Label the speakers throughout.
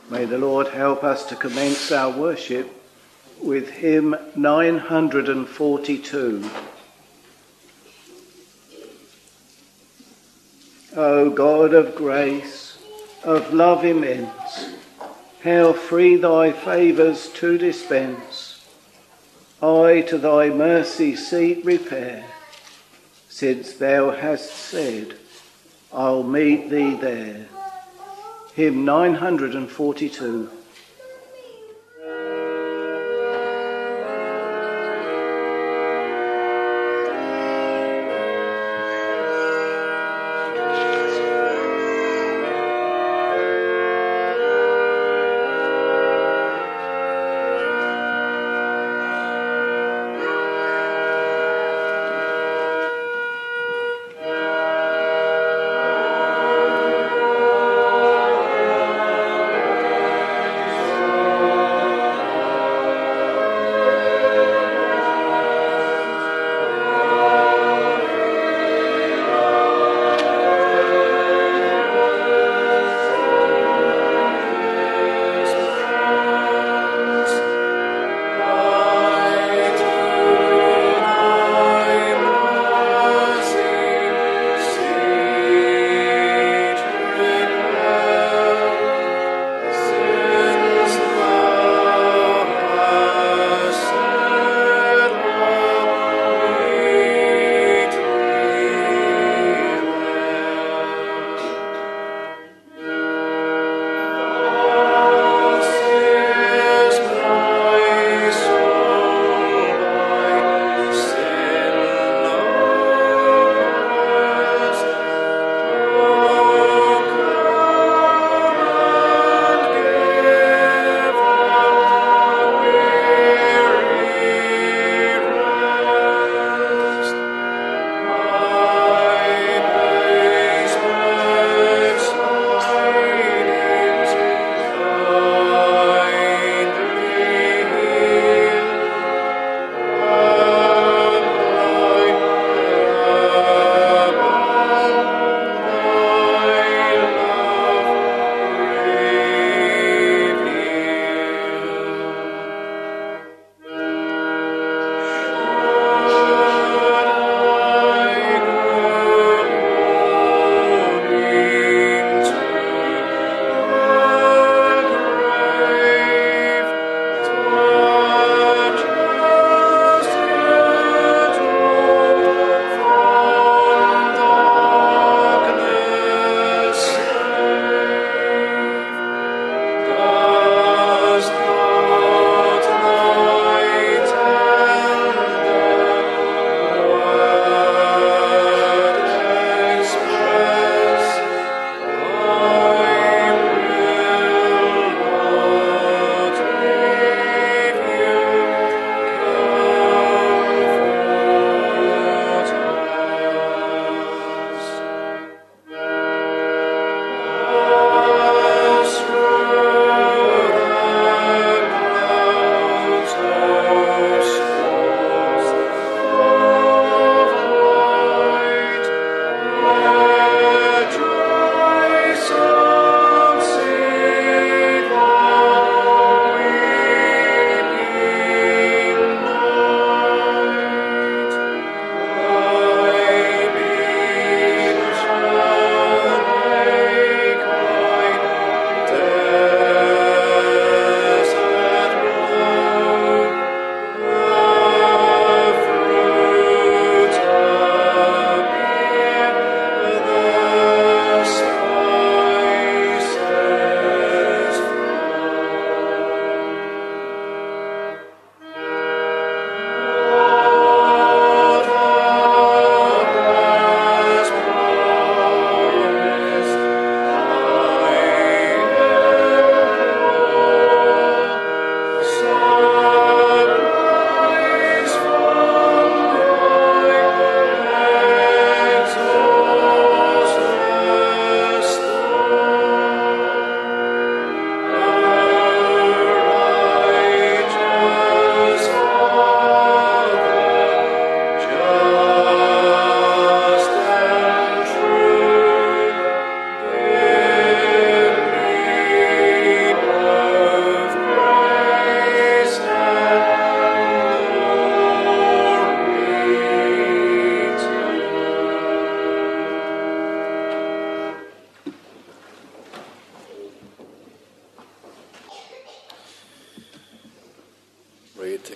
Speaker 1: May the Lord help us to commence our worship with hymn 942. O God of grace, of love immense, how free thy favours to dispense, I to thy mercy seat repair, since thou hast said, I'll meet thee there. Hymn 942.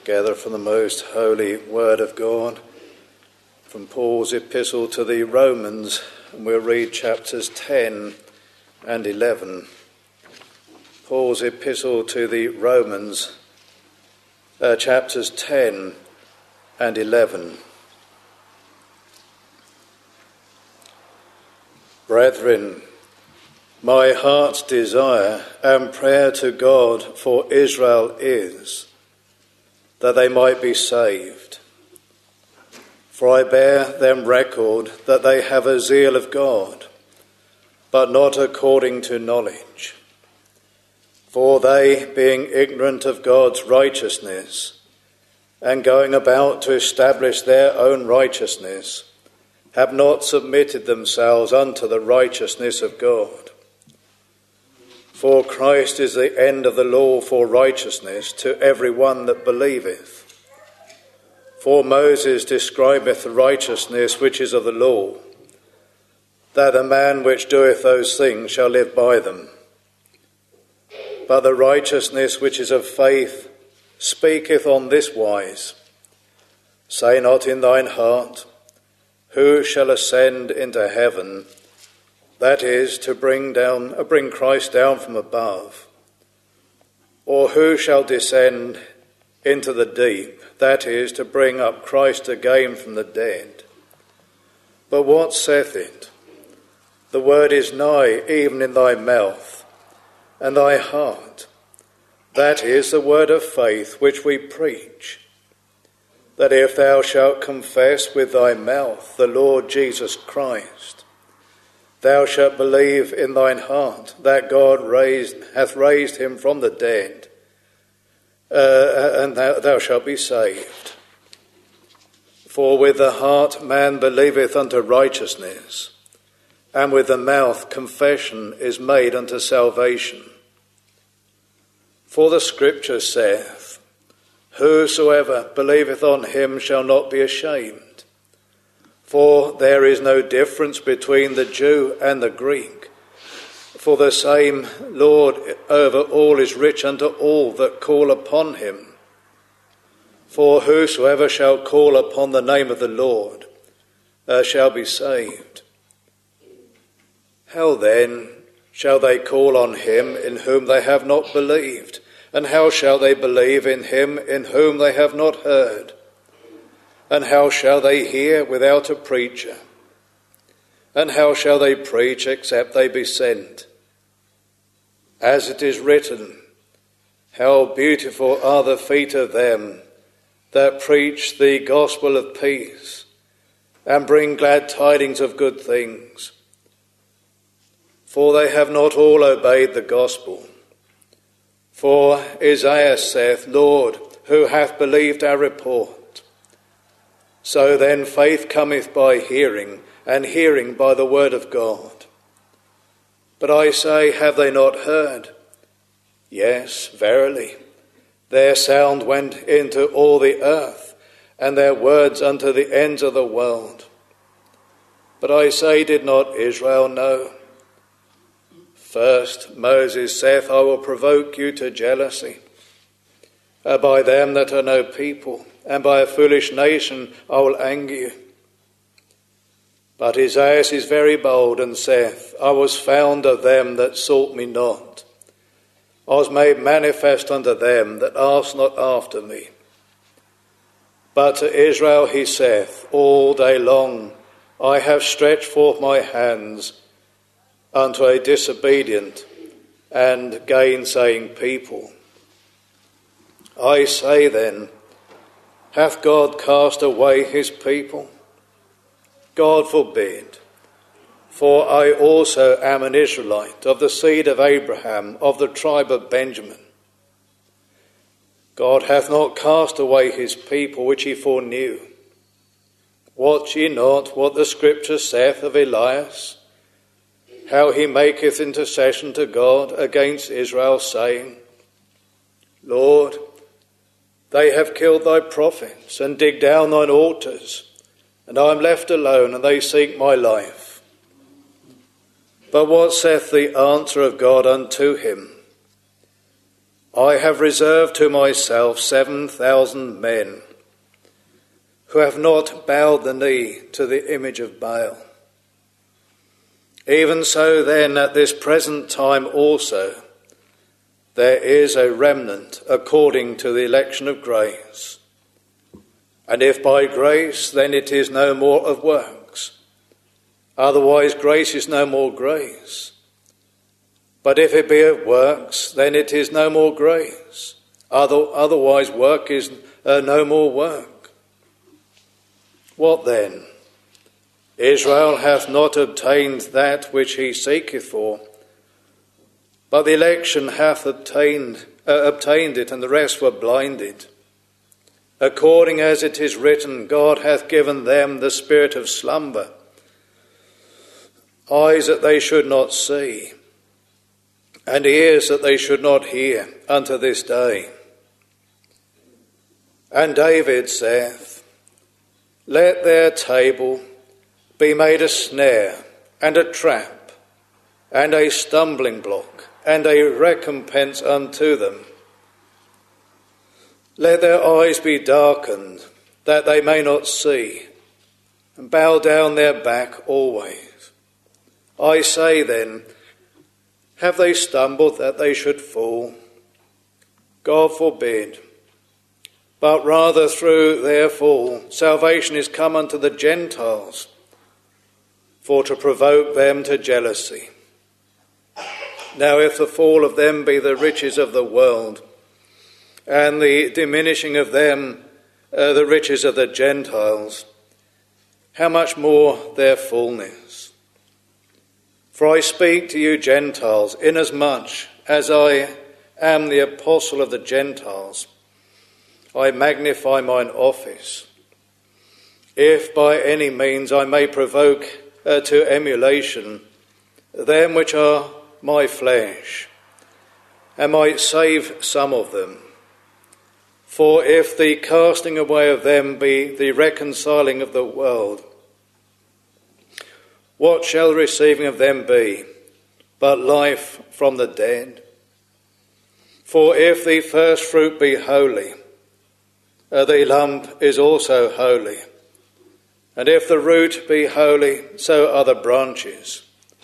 Speaker 2: together from the most holy word of God, from Paul's epistle to the Romans, and we'll read chapters 10 and 11. Paul's epistle to the Romans, chapters 10 and 11. Brethren, my heart's desire and prayer to God for Israel is that they might be saved. For I bear them record that they have a zeal of God, but not according to knowledge. For they, being ignorant of God's righteousness, and going about to establish their own righteousness, have not submitted themselves unto the righteousness of God. For Christ is the end of the law for righteousness to every one that believeth. For Moses describeth the righteousness which is of the law, that a man which doeth those things shall live by them. But the righteousness which is of faith speaketh on this wise, say not in thine heart, who shall ascend into heaven, that is, to bring Christ down from above, or who shall descend into the deep, that is, to bring up Christ again from the dead. But what saith it? The word is nigh, even in thy mouth, and thy heart. That is the word of faith which we preach, that if thou shalt confess with thy mouth the Lord Jesus Christ, thou shalt believe in thine heart that God hath raised him from the dead, and thou shalt be saved. For with the heart man believeth unto righteousness, and with the mouth confession is made unto salvation. For the Scripture saith, whosoever believeth on him shall not be ashamed. For there is no difference between the Jew and the Greek. For the same Lord over all is rich unto all that call upon him. For whosoever shall call upon the name of the Lord shall be saved. How then shall they call on him in whom they have not believed? And how shall they believe in him in whom they have not heard? And how shall they hear without a preacher? And how shall they preach except they be sent? As it is written, how beautiful are the feet of them that preach the gospel of peace, and bring glad tidings of good things. For they have not all obeyed the gospel. For Isaiah saith, Lord, who hath believed our report? So then faith cometh by hearing, and hearing by the word of God. But I say, have they not heard? Yes, verily. Their sound went into all the earth, and their words unto the ends of the world. But I say, did not Israel know? First, Moses saith, I will provoke you to jealousy. By them that are no people, and by a foolish nation I will anger you. But Isaiah is very bold, and saith, I was found of them that sought me not. I was made manifest unto them that asked not after me. But to Israel he saith, all day long I have stretched forth my hands unto a disobedient and gainsaying people. I say then, hath God cast away his people? God forbid. For I also am an Israelite, of the seed of Abraham, of the tribe of Benjamin. God hath not cast away his people which he foreknew. Watch ye not what the Scripture saith of Elias, how he maketh intercession to God against Israel, saying, Lord, they have killed thy prophets, and digged down thine altars, and I am left alone, and they seek my life. But what saith the answer of God unto him? I have reserved to myself 7,000 men who have not bowed the knee to the image of Baal. Even so then, at this present time also, there is a remnant according to the election of grace. And if by grace, then it is no more of works. Otherwise grace is no more grace. But if it be of works, then it is no more grace. Otherwise work is no more work. What then? Israel hath not obtained that which he seeketh for, but the election hath obtained it, and the rest were blinded. According as it is written, God hath given them the spirit of slumber, eyes that they should not see, and ears that they should not hear unto this day. And David saith, let their table be made a snare and a trap and a stumbling block and a recompense unto them. Let their eyes be darkened, that they may not see, and bow down their back always. I say then, have they stumbled that they should fall? God forbid. But rather through their fall, salvation is come unto the Gentiles, for to provoke them to jealousy. Now if the fall of them be the riches of the world, and the diminishing of them the riches of the Gentiles, how much more their fullness? For I speak to you Gentiles, inasmuch as I am the apostle of the Gentiles, I magnify mine office, if by any means I may provoke to emulation them which are my flesh, and might save some of them. For if the casting away of them be the reconciling of the world, what shall the receiving of them be but life from the dead? For if the first fruit be holy, the lump is also holy. And if the root be holy, so are the branches.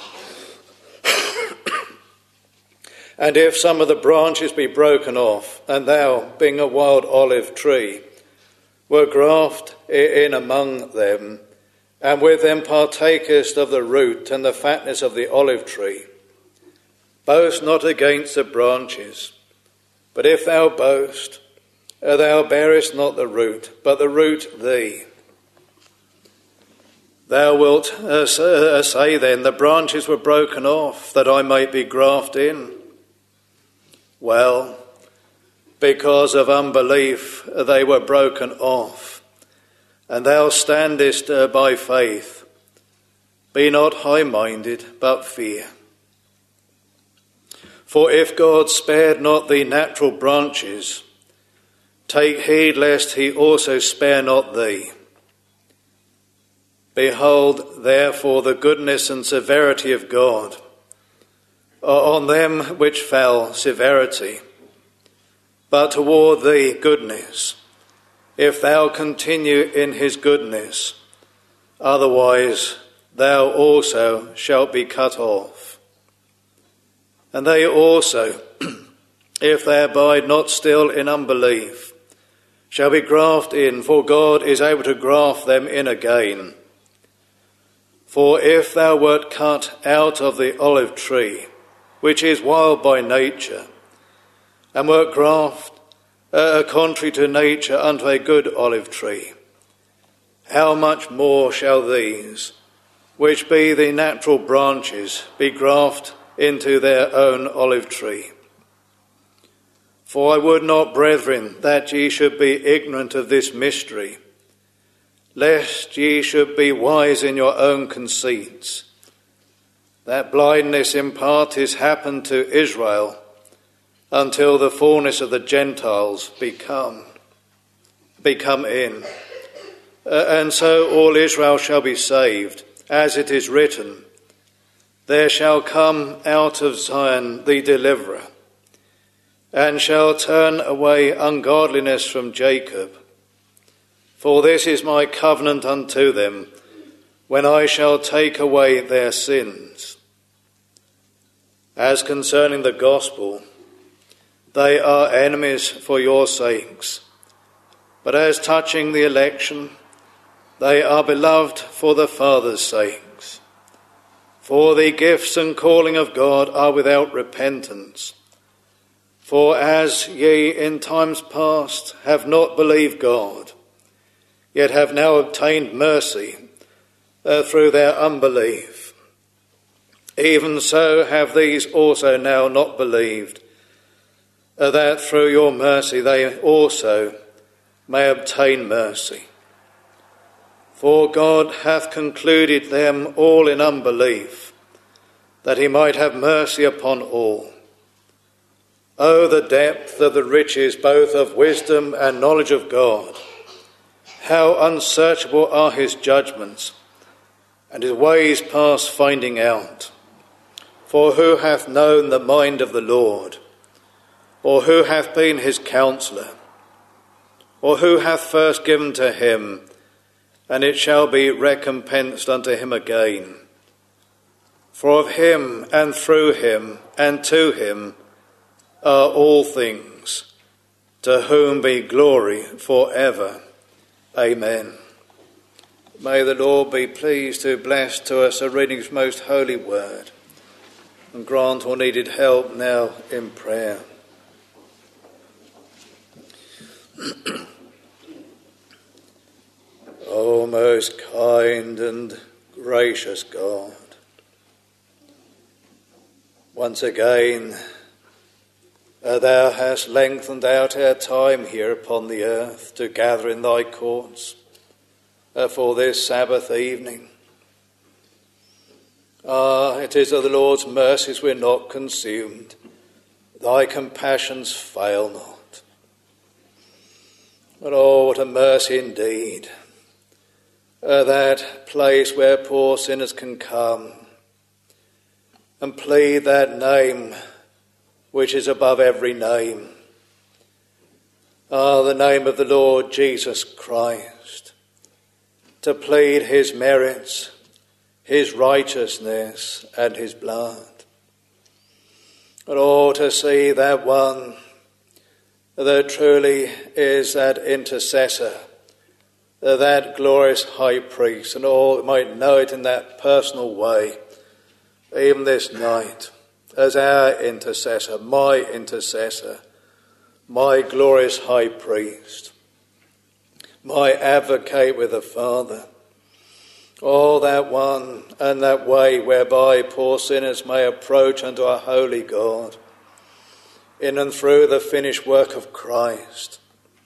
Speaker 2: And if some of the branches be broken off, and thou, being a wild olive tree, were grafted in among them, and with them partakest of the root and the fatness of the olive tree, boast not against the branches. But if thou boast, thou bearest not the root, but the root thee. Thou wilt say then, the branches were broken off, that I might be grafted in. Well, because of unbelief they were broken off, and thou standest by faith. Be not high-minded, but fear. For if God spared not the natural branches, take heed lest he also spare not thee. Behold, therefore, the goodness and severity of God. On them which fell, severity, but toward thee goodness, if thou continue in his goodness, otherwise thou also shalt be cut off. And they also, if they abide not still in unbelief, shall be grafted in, for God is able to graft them in again. For if thou wert cut out of the olive tree, which is wild by nature, and wert grafted contrary to nature unto a good olive tree, how much more shall these, which be the natural branches, be grafted into their own olive tree? For I would not, brethren, that ye should be ignorant of this mystery, lest ye should be wise in your own conceits, that blindness in part is happened to Israel, until the fullness of the Gentiles become in. And so all Israel shall be saved, as it is written, there shall come out of Zion the deliverer, and shall turn away ungodliness from Jacob. For this is my covenant unto them, when I shall take away their sins. As concerning the gospel, they are enemies for your sakes. But as touching the election, they are beloved for the Father's sakes. For the gifts and calling of God are without repentance. For as ye in times past have not believed God, yet have now obtained mercy through their unbelief, even so have these also now not believed, that through your mercy they also may obtain mercy. For God hath concluded them all in unbelief, that he might have mercy upon all. O the depth of the riches both of wisdom and knowledge of God! How unsearchable are his judgments, and his ways past finding out. For who hath known the mind of the Lord? Or who hath been his counsellor? Or who hath first given to him, and it shall be recompensed unto him again? For of him, and through him, and to him are all things, to whom be glory for ever. Amen. May the Lord be pleased to bless to us a reading of his most holy word, and grant all needed help now in prayer. O most kind and gracious God, once again thou hast lengthened out our time here upon the earth to gather in thy courts for this Sabbath evening. It is of the Lord's mercies we're not consumed. Thy compassions fail not. But oh, what a mercy indeed, that place where poor sinners can come and plead that name which is above every name. The name of the Lord Jesus Christ, to plead his merits, his righteousness, and his blood. And oh, to see that one that truly is that intercessor, that glorious high priest, and all might know it in that personal way, even this night, as our intercessor, my glorious high priest, my advocate with the Father. Oh, that one and that way whereby poor sinners may approach unto our holy God, in and through the finished work of Christ.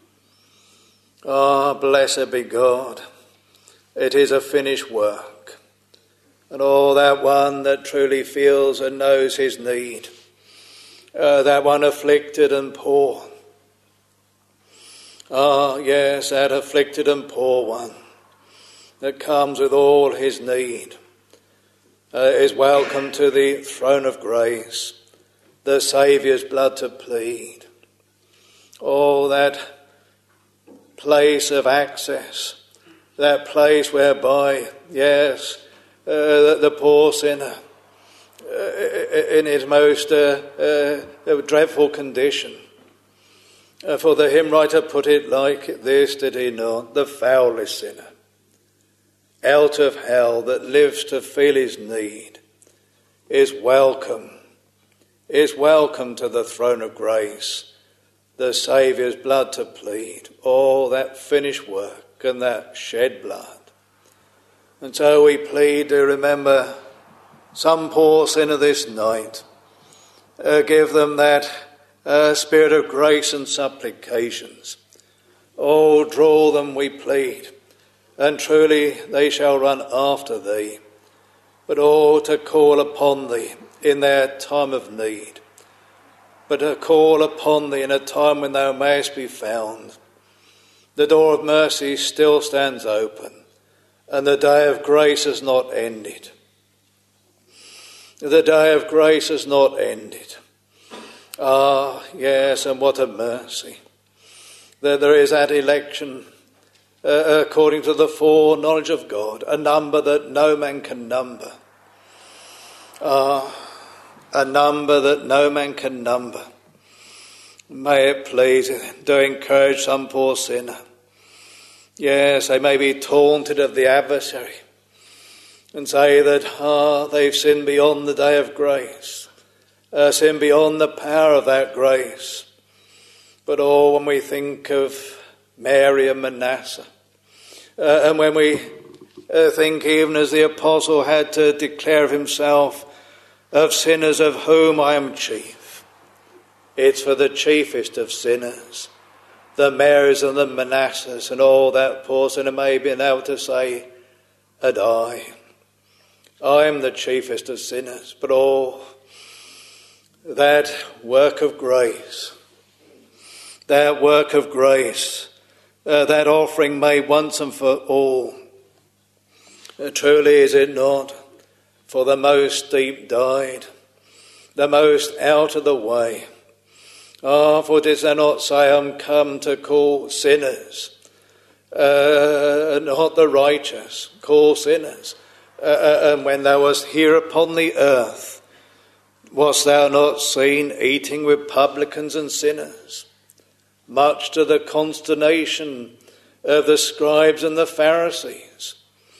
Speaker 2: Blessed be God. It is a finished work. And all that one that truly feels and knows his need, that one afflicted and poor. Yes, that afflicted and poor one that comes with all his need is welcome to the throne of grace, the Saviour's blood to plead. Oh, that place of access, that place whereby, yes, the poor sinner, in his most dreadful condition, for the hymn writer put it like this, did he not? The foulest sinner, out of hell, that lives to feel his need, is welcome to the throne of grace, the Saviour's blood to plead. Oh, that finished work and that shed blood. And so we plead to remember some poor sinner this night. Give them that spirit of grace and supplications. Oh, draw them, we plead, and truly they shall run after thee. But oh, to call upon thee in their time of need, but to call upon thee in a time when thou mayest be found. The door of mercy still stands open, and the day of grace has not ended. The day of grace has not ended. Ah, yes, and what a mercy that there is that election according to the foreknowledge of God, a number that no man can number. Ah, a number that no man can number. May it please to encourage some poor sinner. Yes, they may be taunted of the adversary and say that they've sinned beyond the day of grace, sinned beyond the power of that grace. But when we think of Mary and Manasseh, and when we think even as the apostle had to declare of himself, of sinners of whom I am chief, it's for the chiefest of sinners, the Marys and the Manassehs and all that poor sinner may be able to say, and I am the chiefest of sinners. But that work of grace, that work of grace, that offering made once and for all, truly is it not? For the most deep died, the most out of the way. For did they not say, I'm come to call sinners, not the righteous, call sinners. And when thou wast here upon the earth, wast thou not seen eating with publicans and sinners? Much to the consternation of the scribes and the Pharisees.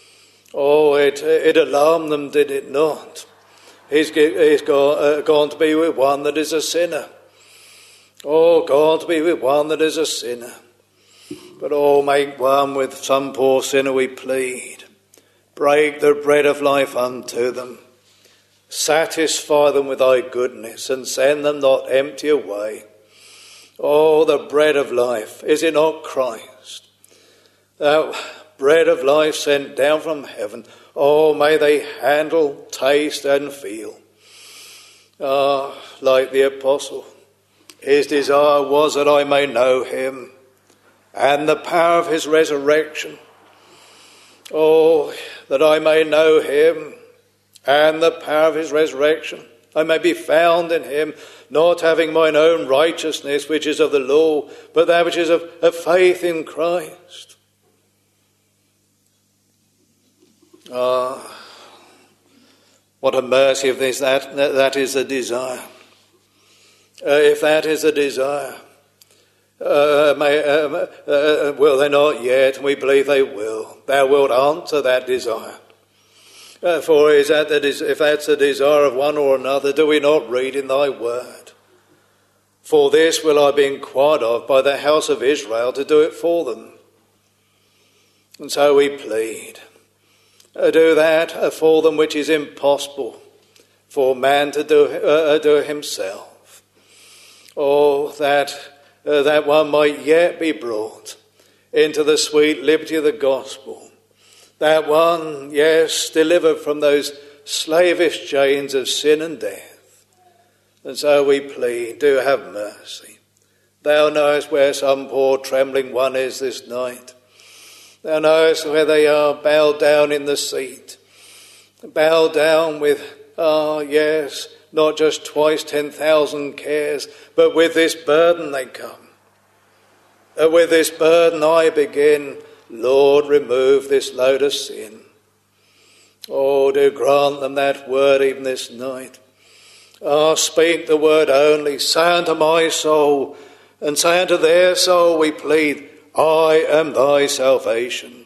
Speaker 2: It alarmed them, did it not? He's gone to be with one that is a sinner. Gone to be with one that is a sinner. But make one with some poor sinner, we plead. Break the bread of life unto them. Satisfy them with thy goodness and send them not empty away. The bread of life, is it not Christ? Thou bread of life sent down from heaven. May they handle, taste and feel. Like the apostle, his desire was that I may know him and the power of his resurrection. That I may know him and the power of his resurrection. I may be found in him, not having mine own righteousness, which is of the law, but that which is of faith in Christ. What a mercy if that is the desire. If that is the desire, will they not yet? And we believe they will. Thou wilt answer that desire. For if that's the desire of one or another, do we not read in thy word? For this will I be inquired of by the house of Israel to do it for them. And so we plead. Do that for them which is impossible for man to do himself. That one might yet be brought into the sweet liberty of the gospel. That one, yes, delivered from those slavish chains of sin and death. And so we plead, do have mercy. Thou knowest where some poor trembling one is this night. Thou knowest where they are bowed down in the seat. Bowed down with, yes, not just twice 10,000 cares, but with this burden they come. With this burden I begin, Lord, remove this load of sin. Do grant them that word even this night. Speak the word only. Say unto my soul, and say unto their soul, we plead, I am thy salvation.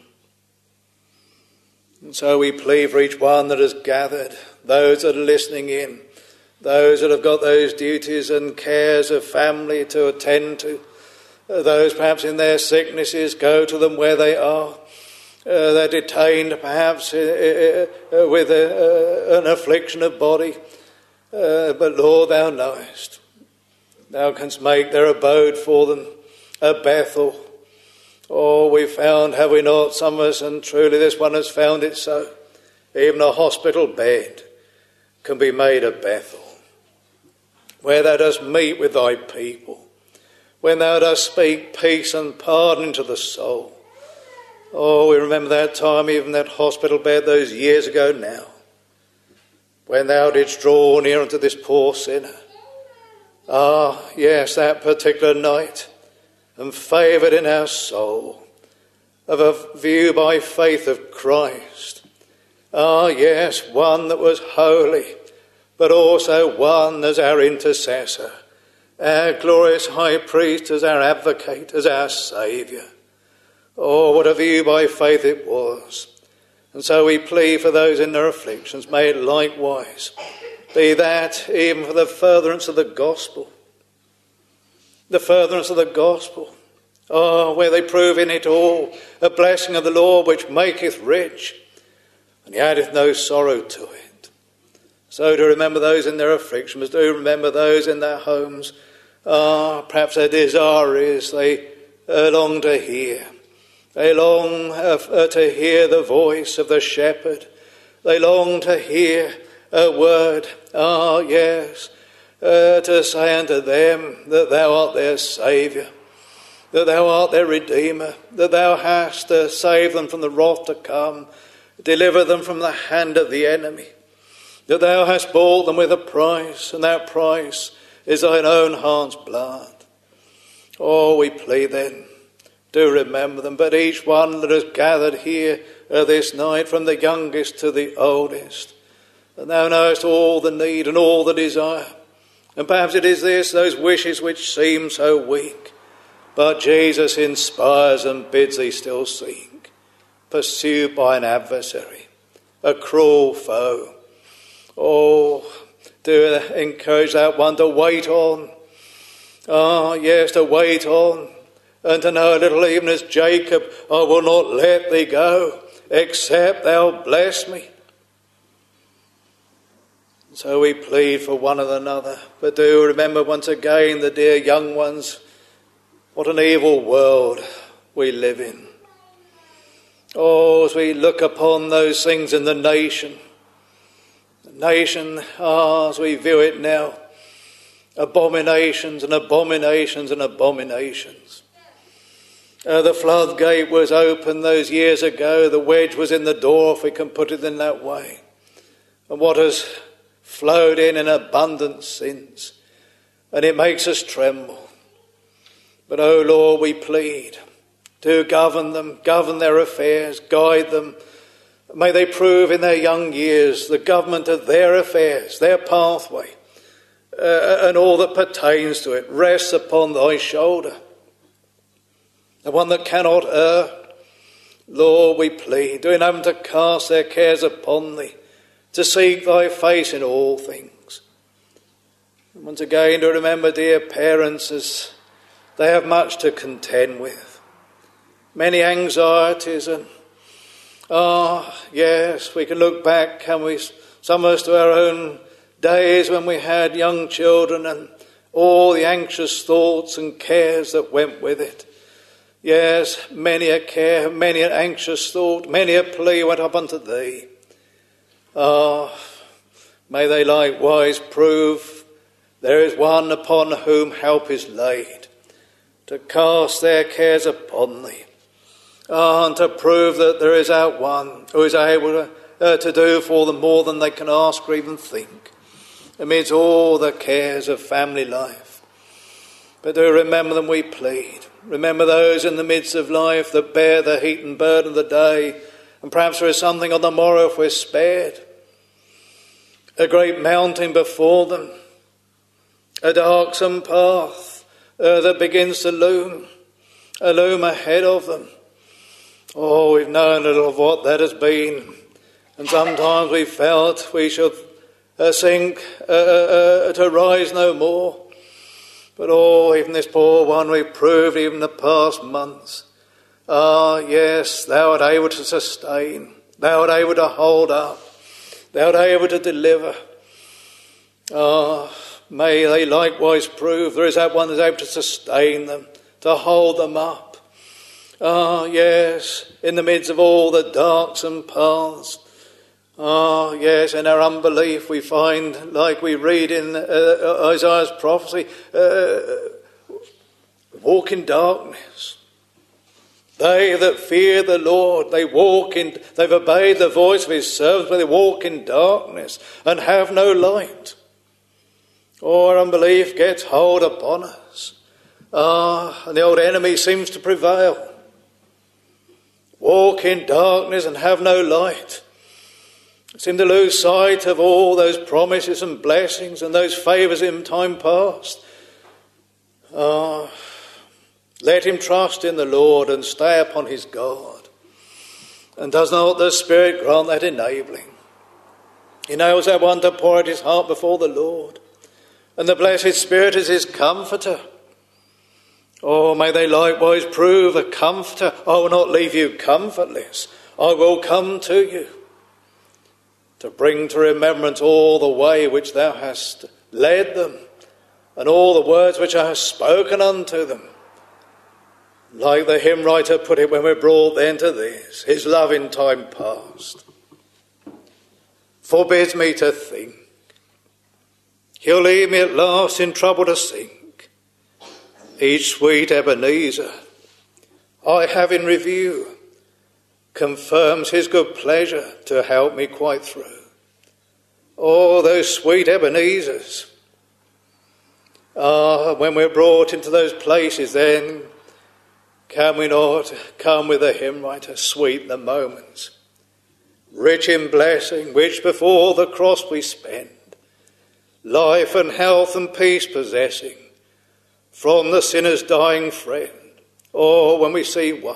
Speaker 2: And so we plead for each one that has gathered, those that are listening in, those that have got those duties and cares of family to attend to, those perhaps in their sicknesses, go to them where they are. They're detained perhaps with an affliction of body. But Lord, thou knowest. Thou canst make their abode for them a Bethel. We found, have we not, some of us, and truly this one has found it so, even a hospital bed can be made a Bethel, where thou dost meet with thy people, when thou dost speak peace and pardon to the soul. We remember that time, even that hospital bed those years ago now, when thou didst draw near unto this poor sinner, Ah, yes, that particular night, and favoured in our soul, of a view by faith of Christ. Ah, yes, one that was holy, but also one as our intercessor, our glorious high priest, as our advocate, as our saviour. Oh, what a view by faith it was. And so we plead for those in their afflictions. May it likewise be that even for the furtherance of the gospel. The furtherance of the gospel. Oh, where they prove in it all a blessing of the Lord which maketh rich, and he addeth no sorrow to it. So to remember those in their afflictions, do remember those in their homes. Perhaps their desire is they long to hear. They long to hear the voice of the shepherd. They long to hear a word, yes, to say unto them that thou art their saviour, that thou art their redeemer, that thou hast to save them from the wrath to come, deliver them from the hand of the enemy, that thou hast bought them with a price, and that price is thine own heart's blood. Oh, we plead then, do remember them, but each one that has gathered here this night, from the youngest to the oldest, and thou knowest all the need and all the desire. And perhaps it is those wishes which seem so weak, but Jesus inspires and bids thee still seek, pursued by an adversary, a cruel foe. Oh, do encourage that one to wait on. Yes, to wait on, and to know a little, even as Jacob, I will not let thee go, except thou bless me. So we plead for one another, but do remember once again the dear young ones, what an evil world we live in. Oh, as we look upon those things in the nation, as we view it now, abominations and abominations and abominations. The floodgate was open those years ago, the wedge was in the door, if we can put it in that way. And what has flowed in abundance since, and it makes us tremble. But, oh Lord, we plead, do govern them, govern their affairs, guide them. May they prove in their young years the government of their affairs, their pathway, and all that pertains to it rests upon thy shoulder. The one that cannot err, Lord, we plead, do enable them to cast their cares upon thee, to seek thy face in all things. And once again, to remember, dear parents, as they have much to contend with, many anxieties, and yes, we can look back, can we, some of us, to our own days when we had young children and all the anxious thoughts and cares that went with it. Yes, many a care, many an anxious thought, many a plea went up unto thee. May they likewise prove there is one upon whom help is laid, to cast their cares upon thee, and to prove that there is out one who is able to do for them more than they can ask or even think, amidst all the cares of family life. But do remember them, we plead. Remember those in the midst of life that bear the heat and burden of the day, and perhaps there is something on the morrow if we're spared. A great mountain before them, a darksome path that begins to loom ahead of them. Oh, we've known a little of what that has been, and sometimes we felt we should sink to rise no more. But oh, even this poor one, we proved even the past months. Yes, thou art able to sustain, thou art able to hold up, thou art able to deliver. May they likewise prove there is that one that is able to sustain them, to hold them up. Yes, in the midst of all the darksome paths. Yes, in our unbelief we find, like we read in Isaiah's prophecy, walk in darkness. They that fear the Lord, they've obeyed the voice of his servants, but they walk in darkness and have no light. Or unbelief gets hold upon us. And the old enemy seems to prevail. Walk in darkness and have no light. Seem to lose sight of all those promises and blessings and those favours in time past. Let him trust in the Lord and stay upon his God. And does not the Spirit grant that enabling? He knows that one to pour out his heart before the Lord. And the blessed Spirit is his comforter. Oh, may they likewise prove a comforter. I will not leave you comfortless. I will come to you, to bring to remembrance all the way which thou hast led them, and all the words which I have spoken unto them. Like the hymn writer put it when we're brought then to this, his love in time past forbids me to think. He'll leave me at last in trouble to sink. Each sweet Ebenezer I have in review confirms his good pleasure to help me quite through. Oh, those sweet Ebenezers. When we're brought into those places, then can we not come with a hymn writer, sweet the moments, rich in blessing, which before the cross we spend, life and health and peace possessing, from the sinner's dying friend. Or when we see one,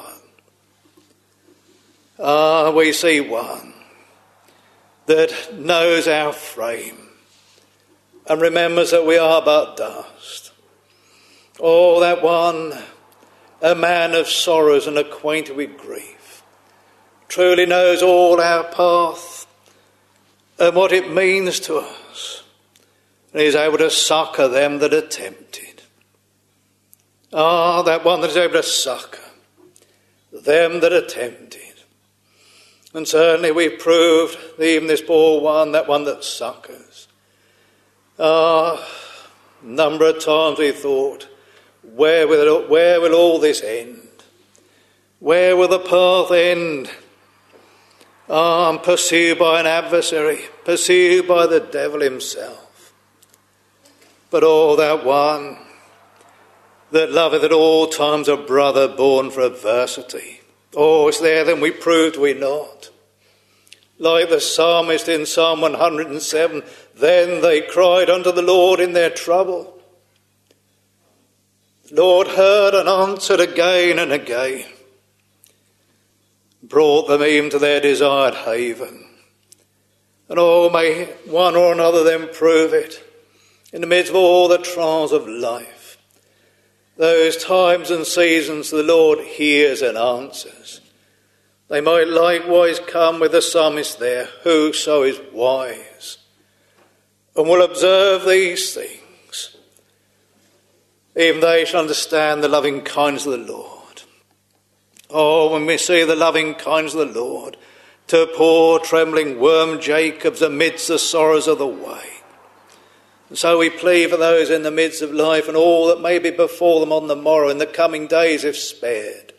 Speaker 2: we see one that knows our frame and remembers that we are but dust. Oh, that one, a man of sorrows and acquainted with grief, truly knows all our path and what it means to us, and is able to succour them that are tempted. That one that is able to succour them that are tempted. And certainly we've proved, even this poor one, that one that succours. Number of times we thought, where will all this end? Where will the path end? I'm pursued by an adversary, pursued by the devil himself. But that one that loveth at all times a brother born for adversity. It's there, then we proved we not. Like the psalmist in Psalm 107, then they cried unto the Lord in their trouble. The Lord heard and answered again and again, brought them even to their desired haven. And may one or another then prove it in the midst of all the trials of life. Those times and seasons the Lord hears and answers. They might likewise come with the psalmist there, whoso is wise and will observe these things, even they shall understand the loving kindness of the Lord. When we see the loving kindness of the Lord to poor trembling worm Jacobs amidst the sorrows of the way. And so we plead for those in the midst of life and all that may be before them on the morrow, in the coming days if spared.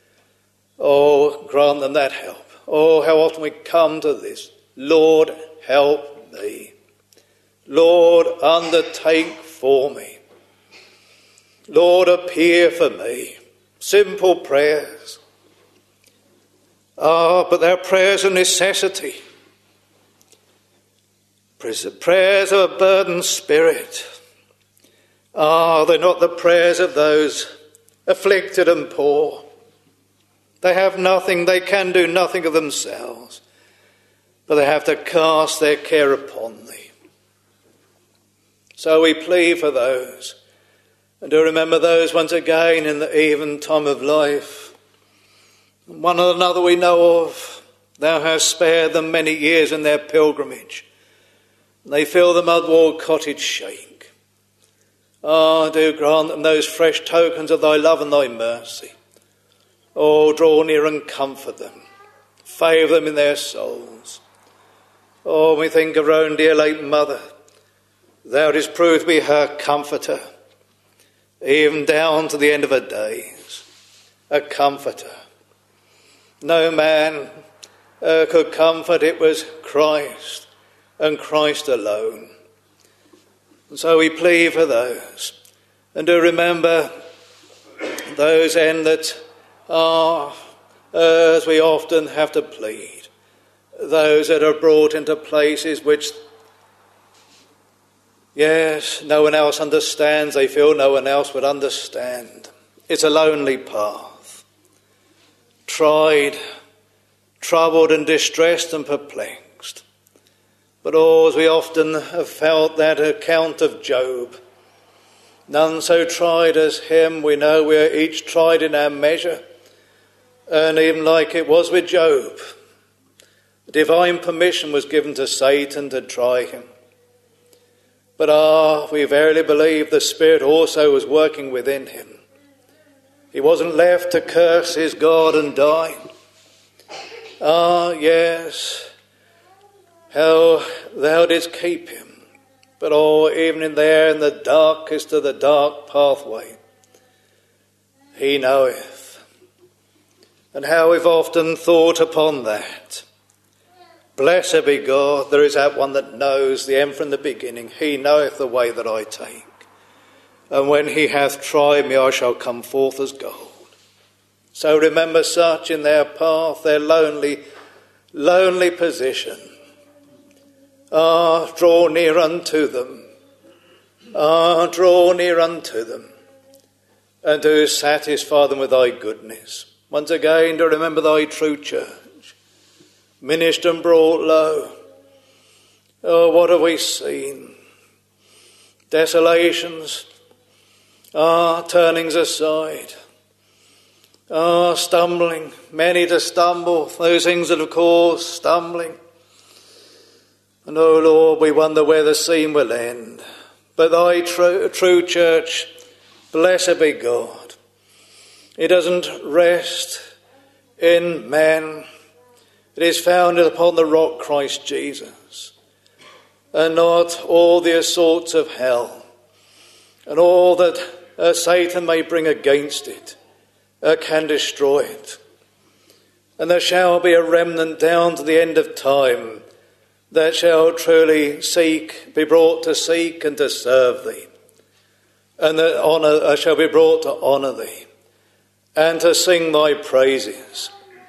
Speaker 2: Grant them that help. How often we come to this. Lord, help me. Lord, undertake for me. Lord, appear for me. Simple prayers. But they're prayers of necessity. Prayers of a burdened spirit. They're not the prayers of those afflicted and poor. They have nothing, they can do nothing of themselves, but they have to cast their care upon thee. So we plead for those, and to remember those once again in the even time of life. One another we know of, thou hast spared them many years in their pilgrimage. They feel the mud-walled cottage shake. Do grant them those fresh tokens of thy love and thy mercy. Draw near and comfort them. Favour them in their souls. We think of our own dear late mother. Thou didst prove to be her comforter, even down to the end of her days. A comforter. No man could comfort, it was Christ and Christ alone. And so we plead for those. And do remember those then that are, as we often have to plead, those that are brought into places which, yes, no one else understands. They feel no one else would understand. It's a lonely path. Tried, troubled and distressed and perplexed. But as we often have felt that account of Job, none so tried as him. We know we are each tried in our measure. And even like it was with Job, divine permission was given to Satan to try him. But we verily believe the Spirit also was working within him. He wasn't left to curse his God and die. Yes, how thou didst keep him. But even in there, in the darkest of the dark pathway, he knoweth. And how we've often thought upon that. Blessed be God, there is that one that knows the end from the beginning. He knoweth the way that I take. And when he hath tried me, I shall come forth as gold. So remember such in their path, their lonely position. Draw near unto them. Draw near unto them. And do satisfy them with thy goodness. Once again, to remember thy true church. Ministered and brought low. Oh, what have we seen? Desolations. Turnings aside. Stumbling. Many to stumble. Those things that have caused stumbling. And, oh Lord, we wonder where the scene will end. But thy true church, blessed be God. It doesn't rest in man. It is founded upon the rock Christ Jesus. And not all the assaults of hell. And all that Satan may bring against it can destroy it. And there shall be a remnant down to the end of time that shall truly be brought to seek and to serve thee. And that shall be brought to honour thee and to sing thy praises.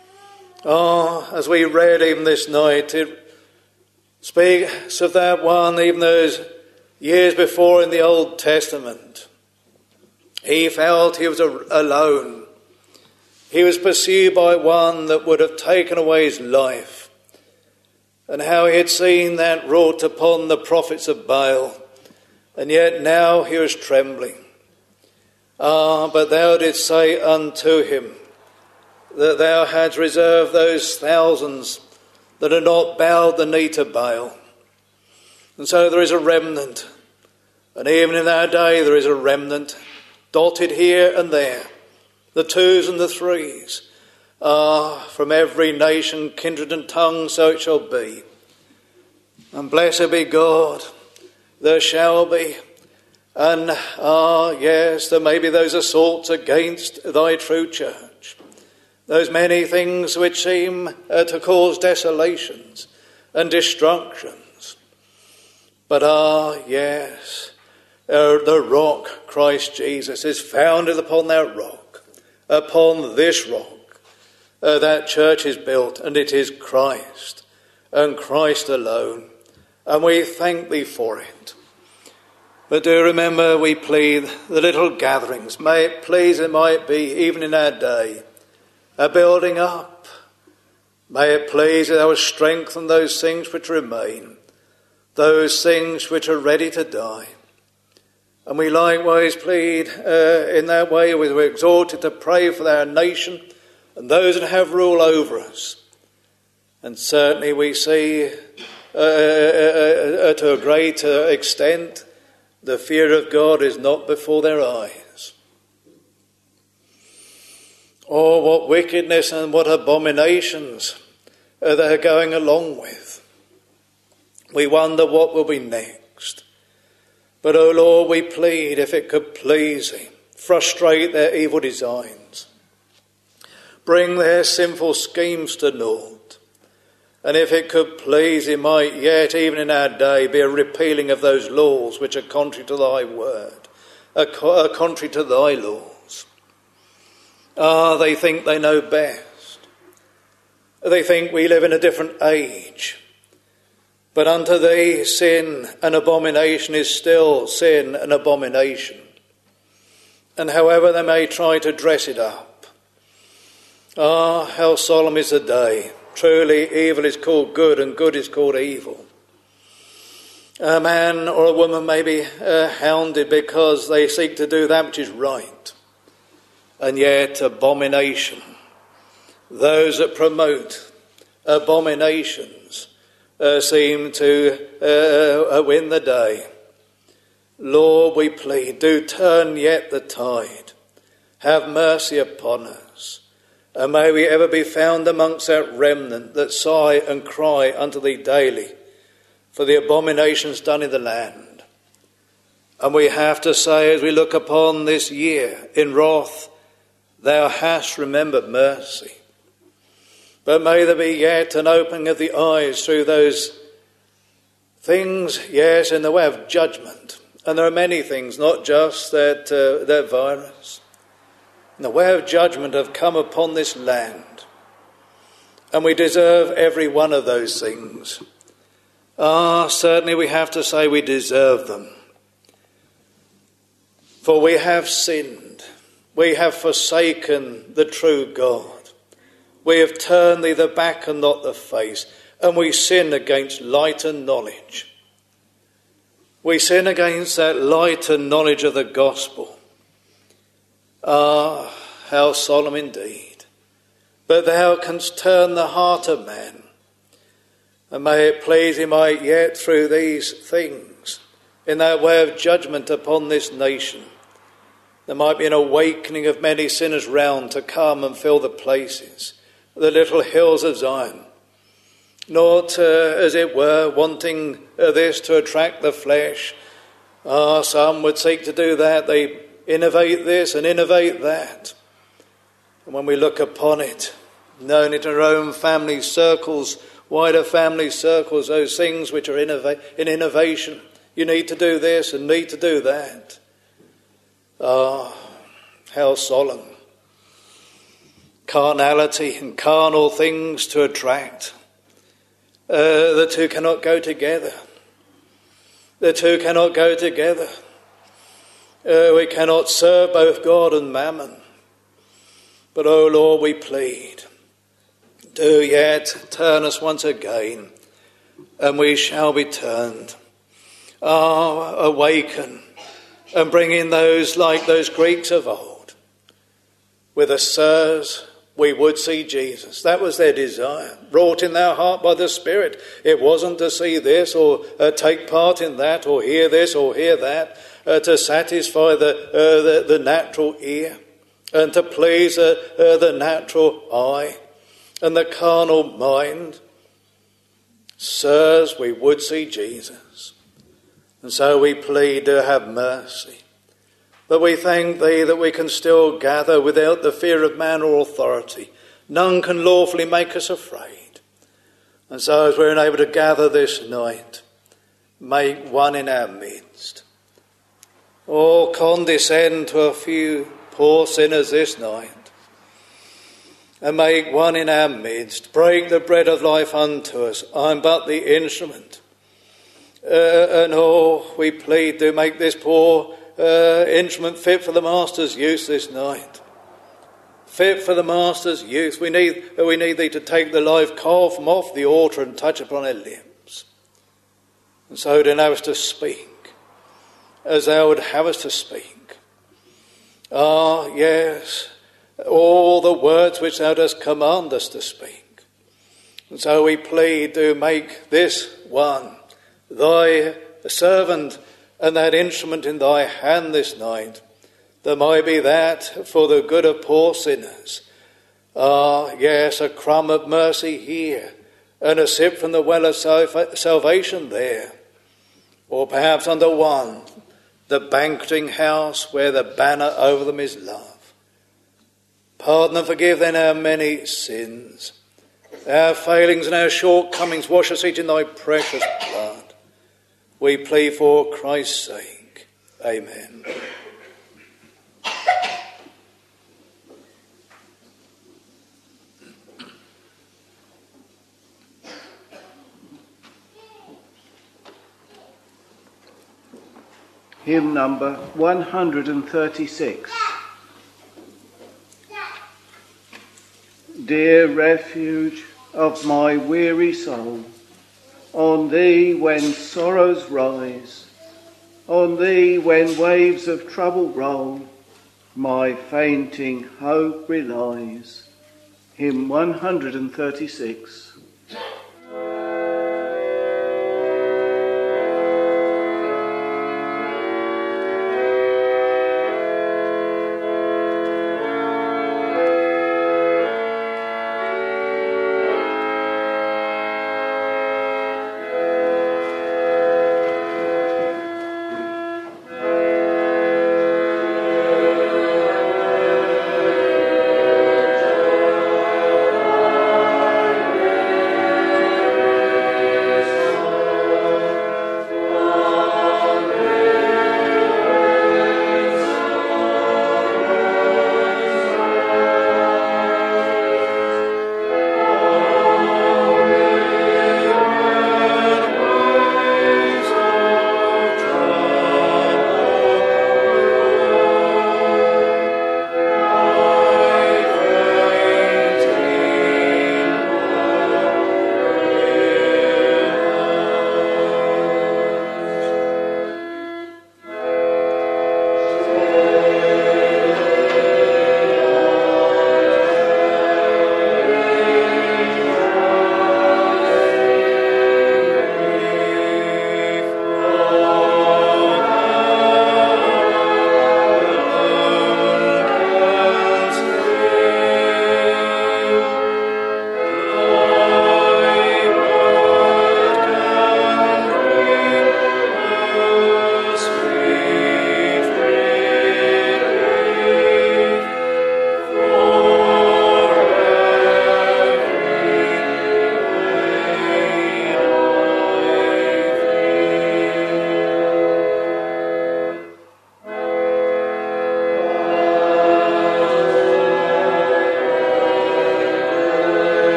Speaker 2: As we read even this night, it speaks of that one, even those years before in the Old Testament. He felt he was alone. He was pursued by one that would have taken away his life. And how he had seen that wrought upon the prophets of Baal. And yet now he was trembling. But thou didst say unto him that thou hadst reserved those thousands that had not bowed the knee to Baal. And so there is a remnant. And even in our day there is a remnant dotted here and there. The twos and the threes. From every nation, kindred and tongue, so it shall be. And blessed be God, there shall be. And yes, there may be those assaults against thy true church. Those many things which seem to cause desolations and destructions. But yes, the rock, Christ Jesus, is founded upon that rock, upon this rock. That church is built, and it is Christ, and Christ alone. And we thank thee for it. But do remember, we plead the little gatherings. May it please, it might be, even in our day, a building up. May it please that thou wilt strengthen those things which remain, those things which are ready to die. And we likewise plead in that way, we're exhorted to pray for our nation, and those that have rule over us. And certainly we see to a great extent the fear of God is not before their eyes. Oh, what wickedness and what abominations they are going along with. We wonder what will be next. But, O Lord, we plead, if it could please thee, frustrate their evil designs. Bring their sinful schemes to naught, And if it could please, it might yet, even in our day, be a repealing of those laws which are contrary to thy word, are contrary to thy laws. They think they know best. They think we live in a different age. But unto thee, sin and abomination is still sin and abomination. And however they may try to dress it up, how solemn is the day. Truly, evil is called good and good is called evil. A man or a woman may be hounded because they seek to do that which is right. And yet abomination, those that promote abominations seem to win the day. Lord, we plead, do turn yet the tide. Have mercy upon us. And may we ever be found amongst that remnant that sigh and cry unto thee daily for the abominations done in the land. And we have to say, as we look upon this year in wrath, thou hast remembered mercy. But may there be yet an opening of the eyes through those things, yes, in the way of judgment. And there are many things, not just that virus. And the way of judgment have come upon this land. And we deserve every one of those things. Certainly we have to say we deserve them. For we have sinned. We have forsaken the true God. We have turned thee the back and not the face. And we sin against light and knowledge. We sin against that light and knowledge of the gospel. How solemn indeed. But thou canst turn the heart of man. And may it please him might yet through these things, in that way of judgment upon this nation, there might be an awakening of many sinners round to come and fill the places, the little hills of Zion. Not, as it were, wanting this to attract the flesh. Some would seek to do that. They innovate this and innovate that. And when we look upon it, known it in our own family circles, wider family circles, those things which are in innovation, you need to do this and need to do that. How solemn. Carnality and carnal things to attract. The two cannot go together. The two cannot go together. We cannot serve both God and mammon. But, O Lord, we plead, do yet turn us once again, and we shall be turned. Awaken, and bring in those like those Greeks of old. With us, sirs, we would see Jesus. That was their desire, wrought in their heart by the Spirit. It wasn't to see this or take part in that or hear this or hear that, to satisfy the natural ear and to please the natural eye and the carnal mind. Sirs, we would see Jesus. And so we plead to have mercy. But we thank thee that we can still gather without the fear of man or authority. None can lawfully make us afraid. And so as we're able to gather this night, make one in our midst. Oh, condescend to a few poor sinners this night, and make one in our midst. Break the bread of life unto us. I'm but the instrument. And we plead to make this poor instrument fit for the Master's use this night. Fit for the Master's use. We need thee to take the live coal from off the altar and touch upon our lips. And so to know us to speak as thou would have us to speak. Yes, all the words which thou dost command us to speak. And so we plead to make this one thy servant and that instrument in thy hand this night. There might be that for the good of poor sinners. Yes, a crumb of mercy here and a sip from the well of salvation there. Or perhaps under one, the banqueting house where the banner over them is love. Pardon and forgive then our many sins, Our failings and our shortcomings, wash us each in thy precious blood. We plead for Christ's sake. Amen.
Speaker 1: Hymn number 136. Dear refuge of my weary soul, on thee when sorrows rise, on thee when waves of trouble roll, my fainting hope relies. Hymn 136.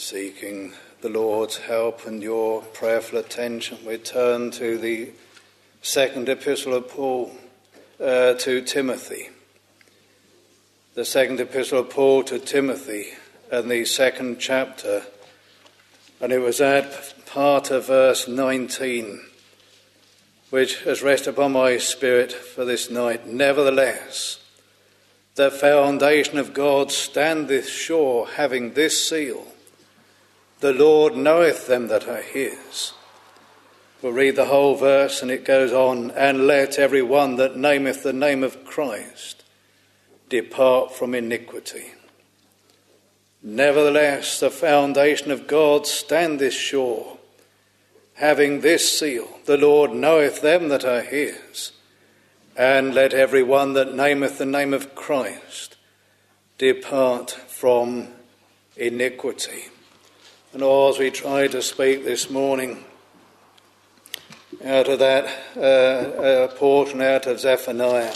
Speaker 2: Seeking the Lord's help and your prayerful attention, we turn to the second epistle of Paul to Timothy. The second epistle of Paul to Timothy and the second chapter, and it was at part of verse 19 which has rested upon my spirit for this night. Nevertheless, the foundation of God standeth sure, having this seal: the Lord knoweth them that are his. We'll read the whole verse, and it goes on, and let every one that nameth the name of Christ depart from iniquity. Nevertheless, the foundation of God standeth sure, having this seal: the Lord knoweth them that are his. And let every one that nameth the name of Christ depart from iniquity. And as we try to speak this morning out of that portion out of Zephaniah,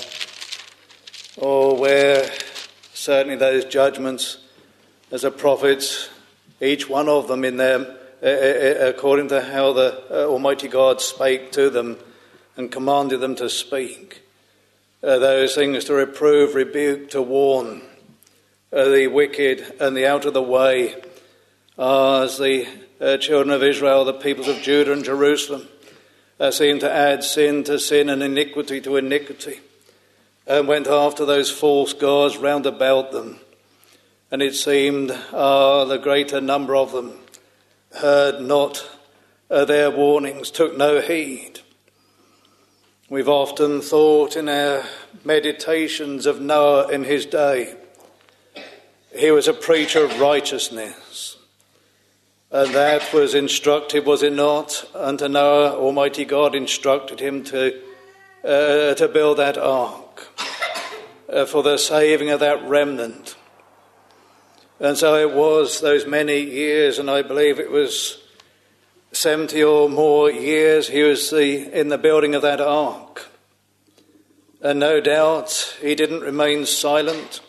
Speaker 2: where certainly those judgments as the prophets, each one of them in them, according to how the Almighty God spake to them and commanded them to speak, those things to reprove, rebuke, to warn the wicked and the out of the way, as the children of Israel, the peoples of Judah and Jerusalem, seemed to add sin to sin and iniquity to iniquity, and went after those false gods round about them. And it seemed the greater number of them heard not their warnings, took no heed. We've often thought in our meditations of Noah in his day. He was a preacher of righteousness. And that was instructive, was it not? Unto Noah, Almighty God instructed him to build that ark for the saving of that remnant. And so it was those many years, and I believe it was 70 or more years he was in the building of that ark. And no doubt he didn't remain silent.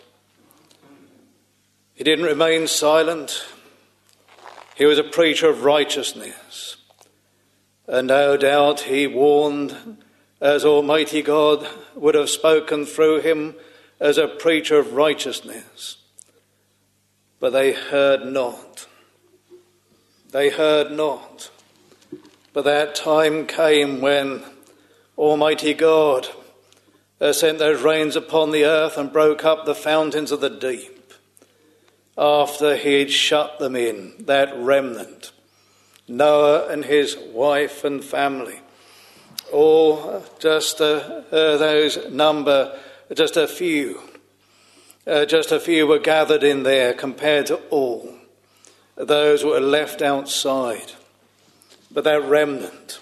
Speaker 2: He didn't remain silent. He was a preacher of righteousness. And no doubt he warned as Almighty God would have spoken through him as a preacher of righteousness. But they heard not. They heard not. But that time came when Almighty God sent those rains upon the earth and broke up the fountains of the deep, after he had shut them in, that remnant, Noah and his wife and family, all just those number, just a few were gathered in there compared to all those who were left outside. But that remnant.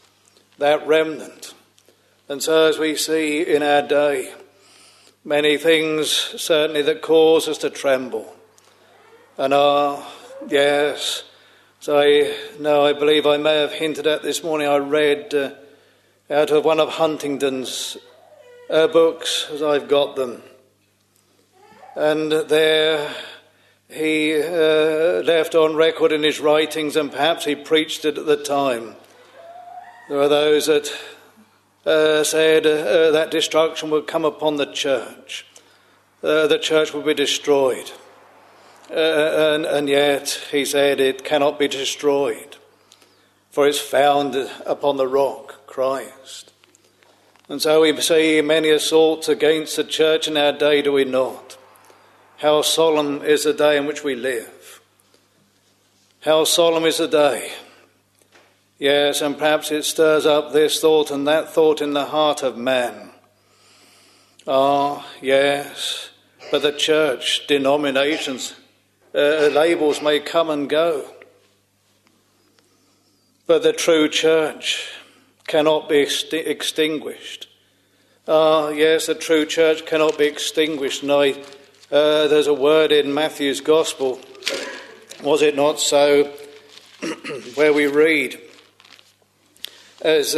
Speaker 2: And so as we see in our day, many things certainly that cause us to tremble. And yes, so I believe I may have hinted at this morning, I read out of one of Huntington's books, as I've got them. And there he left on record in his writings, and perhaps he preached it at the time. There are those that said that destruction would come upon the church. The church would be destroyed. And yet, he said, it cannot be destroyed, for it's founded upon the rock, Christ. And so we see many assaults against the church in our day, do we not? How solemn is the day in which we live. How solemn is the day. Yes, and perhaps it stirs up this thought and that thought in the heart of man. Yes, but the church, denominations, labels may come and go. But the true church cannot be extinguished. Yes, the true church cannot be extinguished. And there's a word in Matthew's Gospel, was it not so, where we read, as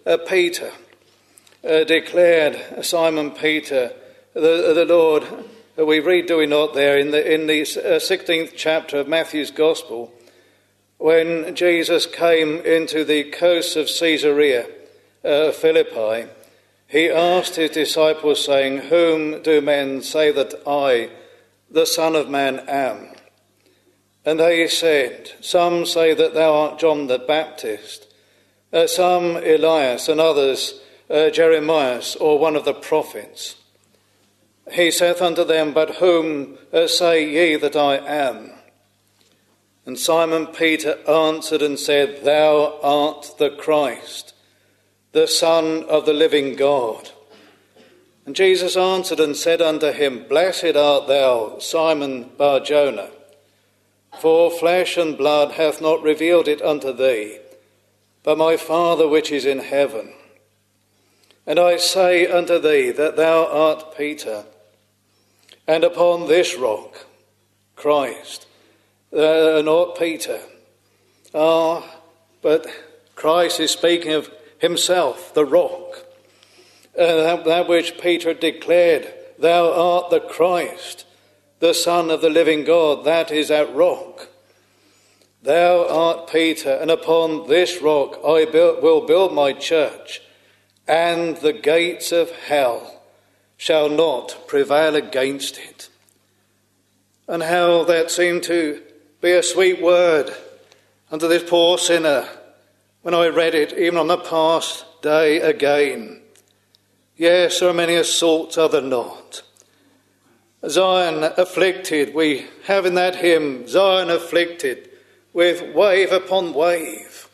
Speaker 2: Peter declared, Simon Peter, the Lord we read, do we not, there in the 16th chapter of Matthew's Gospel, when Jesus came into the coast of Caesarea Philippi, he asked his disciples, saying, "Whom do men say that I, the Son of Man, am?" And they said, "Some say that thou art John the Baptist, some Elias, and others Jeremiah, or one of the prophets." He saith unto them, "But whom say ye that I am?" And Simon Peter answered and said, "Thou art the Christ, the Son of the living God." And Jesus answered and said unto him, "Blessed art thou, Simon Bar-Jonah, for flesh and blood hath not revealed it unto thee, but my Father which is in heaven. And I say unto thee that thou art Peter, and upon this rock, Christ," not Peter. But Christ is speaking of himself, the rock. That which Peter declared, "Thou art the Christ, the Son of the living God," that is that rock. "Thou art Peter, and upon this rock I will build my church, and the gates of hell shall not prevail against it." And how that seemed to be a sweet word unto this poor sinner when I read it, even on the past day again. Yes, there are many assaults, other not. Zion afflicted, we have in that hymn, Zion afflicted with wave upon wave.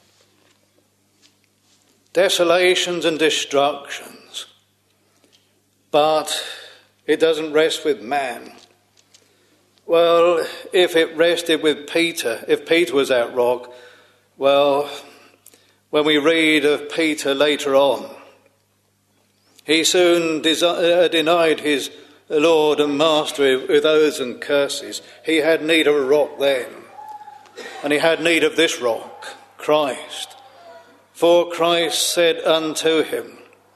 Speaker 2: Desolations and destructions. But it doesn't rest with man. Well, if it rested with Peter, if Peter was that rock, well, when we read of Peter later on, he soon denied his Lord and Master with oaths and curses. He had need of a rock then, and he had need of this rock, Christ. For Christ said unto him,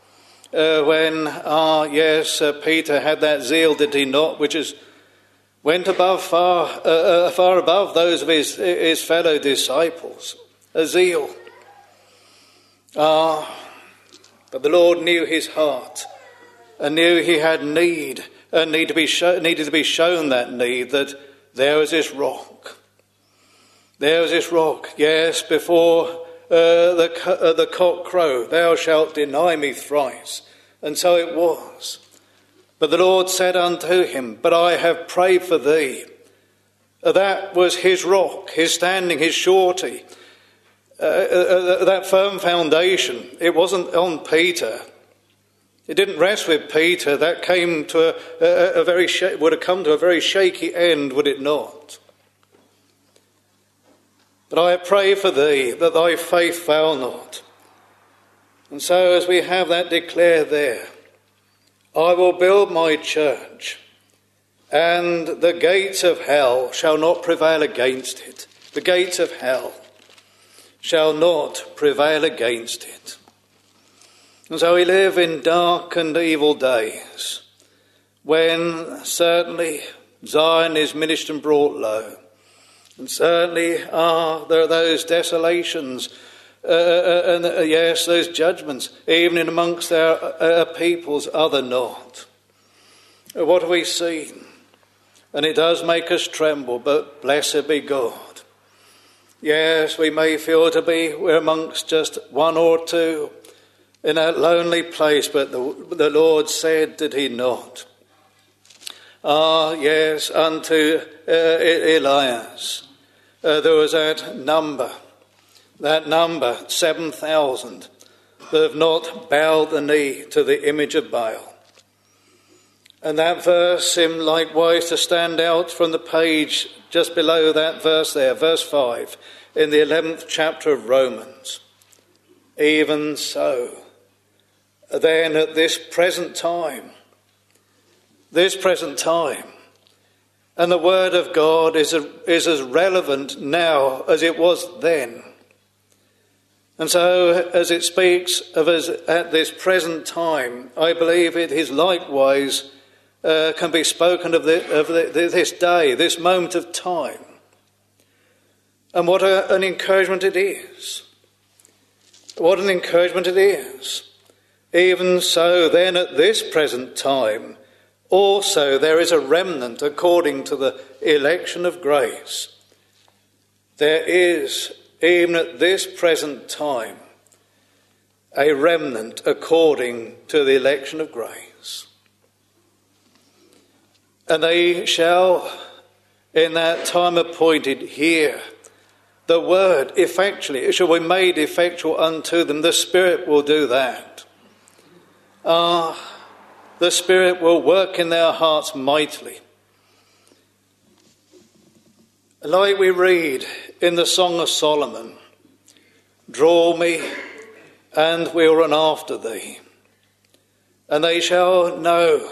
Speaker 2: Peter had that zeal, did he not, which went above far above those of his fellow disciples, a zeal. But the Lord knew his heart and knew he had need, and needed to be shown that need, that there was this rock. There was this rock. Yes, before the cock crow, thou shalt deny me thrice. And so it was. But the Lord said unto him, "But I have prayed for thee." That was his rock, his standing, his surety. That firm foundation. It wasn't on Peter. It didn't rest with Peter. That came to would have come to a very shaky end, would it not? "But I pray for thee, that thy faith fail not." And so as we have that declared there, "I will build my church, and the gates of hell shall not prevail against it." The gates of hell shall not prevail against it. And so we live in dark and evil days, when certainly Zion is minished and brought low, and certainly there are those desolations, those judgments, even in amongst our peoples, other not. What have we seen? And it does make us tremble, but blessed be God. Yes, we may feel we're amongst just one or two in that lonely place, but the Lord said, did he not? Yes, unto Elias, there was that number, 7,000, that have not bowed the knee to the image of Baal. And that verse seemed likewise to stand out from the page just below that verse there, verse 5, in the 11th chapter of Romans. Even so, then at this present time, and the word of God is as relevant now as it was then. And so, as it speaks of us at this present time, I believe it is likewise can be spoken of this day, this moment of time. And what an encouragement it is. What an encouragement it is. Even so, then, at this present time, also there is a remnant according to the election of grace. There is, even at this present time, a remnant according to the election of grace. And they shall, in that time appointed, hear the word effectually. It shall be made effectual unto them. The Spirit will do that. The Spirit will work in their hearts mightily. Like we read in the Song of Solomon, draw me and we'll run after thee. And they shall know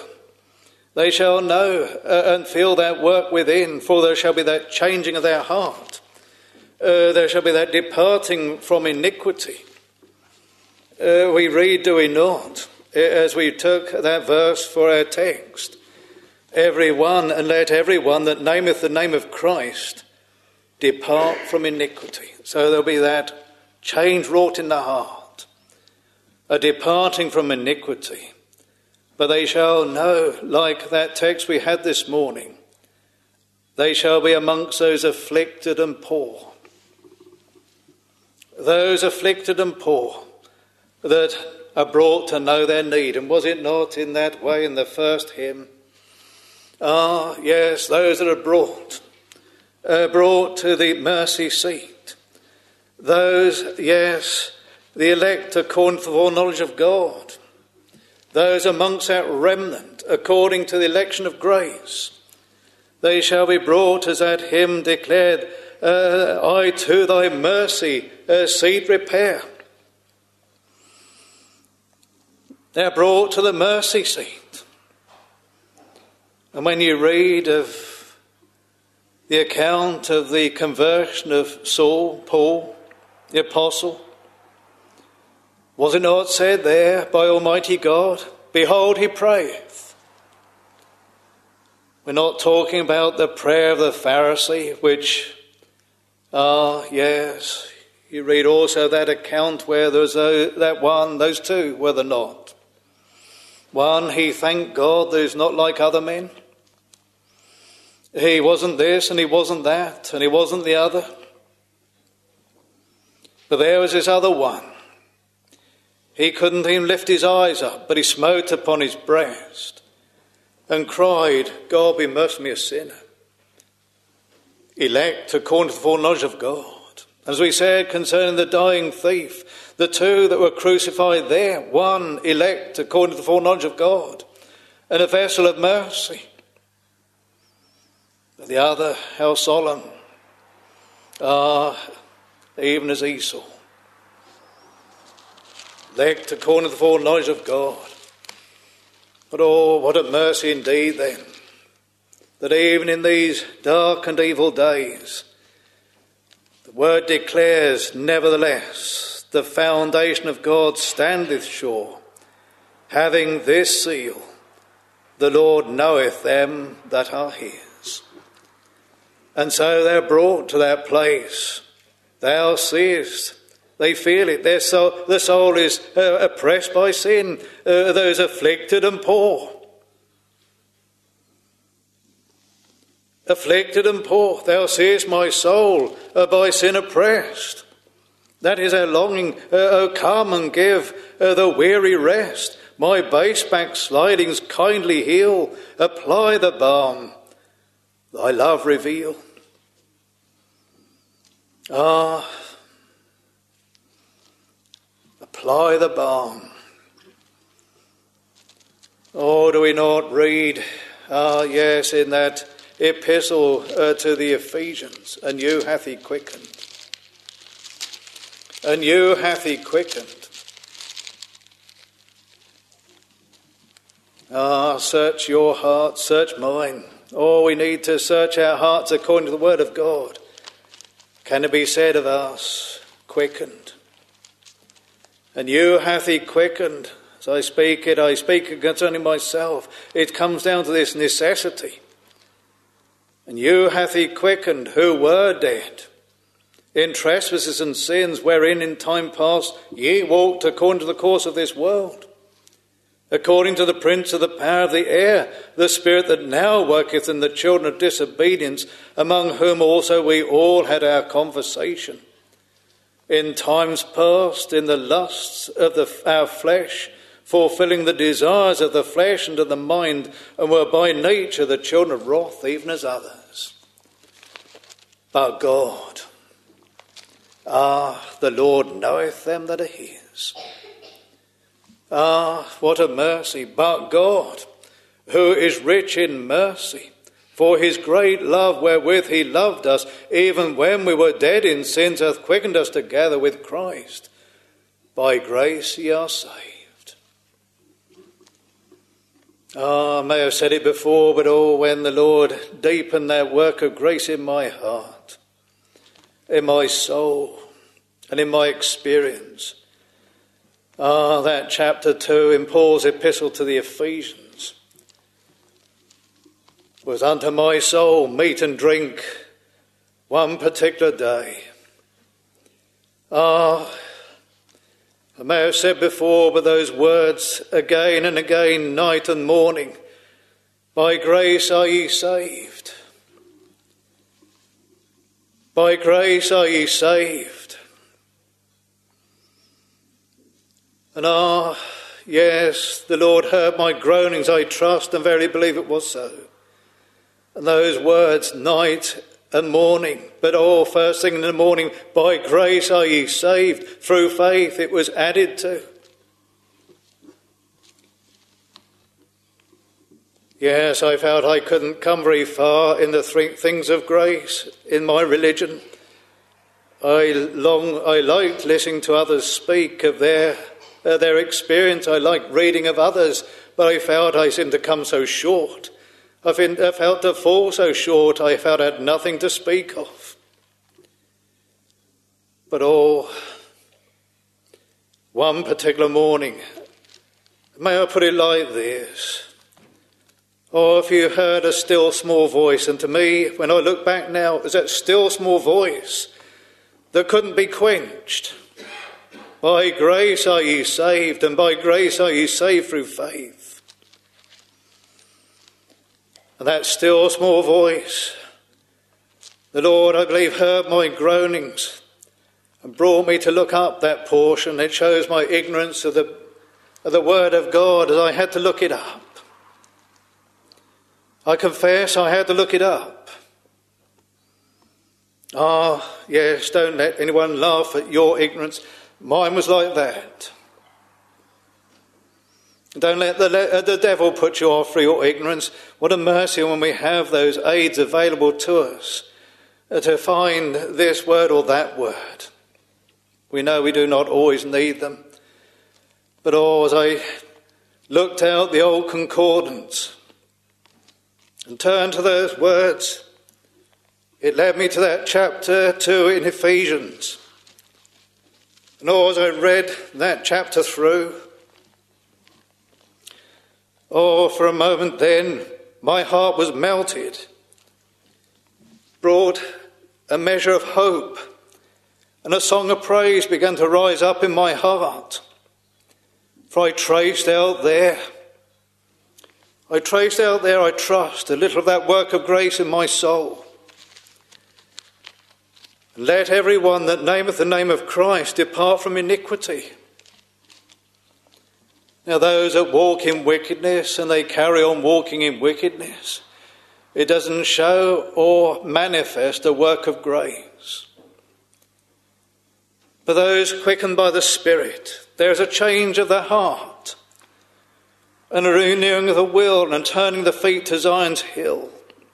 Speaker 2: and feel that work within, for there shall be that changing of their heart. There shall be that departing from iniquity. We read, do we not, as we took that verse for our text, everyone, and let everyone that nameth the name of Christ depart from iniquity. So there'll be that change wrought in the heart, a departing from iniquity. But they shall know, like that text we had this morning, they shall be amongst those afflicted and poor. Those afflicted and poor that are brought to know their need. And was it not in that way in the first hymn? Yes, those that are brought to the mercy seat. Those, yes, the elect according to the foreknowledge of God. Those amongst that remnant according to the election of grace. They shall be brought, as that hymn declared, I to thy mercy seat repair. They're brought to the mercy seat. And when you read of the account of the conversion of Paul, the apostle, was it not said there by Almighty God, behold, he prayeth? We're not talking about the prayer of the Pharisee, which, yes, you read also that account where there was those two, were there not? One, he thanked God that he's not like other men. He wasn't this and he wasn't that and he wasn't the other. But there was this other one. He couldn't even lift his eyes up, but he smote upon his breast and cried, God be merciful to me, a sinner. Elect according to the foreknowledge of God. As we said concerning the dying thief, the two that were crucified there, one elect according to the foreknowledge of God and a vessel of mercy. But the other, how solemn, even as Esau. Elect according to the foreknowledge of God. But oh, what a mercy indeed then, that even in these dark and evil days, the word declares, nevertheless, the foundation of God standeth sure, having this seal, the Lord knoweth them that are his. And so they're brought to that place. Thou seest, they feel it. The soul is oppressed by sin. Those afflicted and poor. Afflicted and poor. Thou seest my soul by sin oppressed. That is our longing. Oh, come and give the weary rest. My base backslidings kindly heal. Apply the balm. Thy love reveal. Apply the balm. Oh, do we not read, yes, in that epistle to the Ephesians, and you hath he quickened. And you hath he quickened. Search your heart, search mine. Oh, we need to search our hearts according to the word of God. Can it be said of us, quickened? And you hath he quickened. As I speak concerning myself. It comes down to this necessity. And you hath he quickened who were dead in trespasses and sins, wherein in time past ye walked according to the course of this world, according to the prince of the power of the air, the spirit that now worketh in the children of disobedience, among whom also we all had our conversation in times past in the lusts of our flesh, fulfilling the desires of the flesh and of the mind, and were by nature the children of wrath, even as others. But God, the Lord knoweth them that are his. What a mercy! But God, who is rich in mercy, for his great love wherewith he loved us, even when we were dead in sins, hath quickened us together with Christ. By grace ye are saved. I may have said it before, but when the Lord deepened that work of grace in my heart, in my soul, and in my experience. That chapter 2 in Paul's epistle to the Ephesians was unto my soul meat and drink one particular day. I may have said before, but those words again and again, night and morning, by grace are ye saved. By grace are ye saved. And yes, the Lord heard my groanings, I trust and verily believe it was so. And those words, night and morning, but first thing in the morning, by grace are ye saved, through faith it was added to. Yes, I felt I couldn't come very far in the things of grace in my religion. I liked listening to others speak of their experience. I liked reading of others, but I felt I seemed to come so short. I felt to fall so short. I felt I had nothing to speak of. But one particular morning, may I put it like this? If you heard a still small voice, and to me, when I look back now, it was that still small voice that couldn't be quenched. By grace are ye saved, and by grace are ye saved through faith. And that still small voice, the Lord, I believe, heard my groanings and brought me to look up that portion. It shows my ignorance of the Word of God, as I had to look it up. I confess I had to look it up. Yes, don't let anyone laugh at your ignorance. Mine was like that. Don't let the devil put you off for your ignorance. What a mercy when we have those aids available to us to find this word or that word. We know we do not always need them. But as I looked out the old concordance and turned to those words, it led me to that chapter 2 in Ephesians. And as I read that chapter through, for a moment then, my heart was melted, brought a measure of hope, and a song of praise began to rise up in my heart. For I traced out there, I trust, a little of that work of grace in my soul. Let everyone that nameth the name of Christ depart from iniquity. Now those that walk in wickedness and they carry on walking in wickedness, it doesn't show or manifest a work of grace. For those quickened by the Spirit, there is a change of the heart and a renewing of the will and turning the feet to Zion's hill.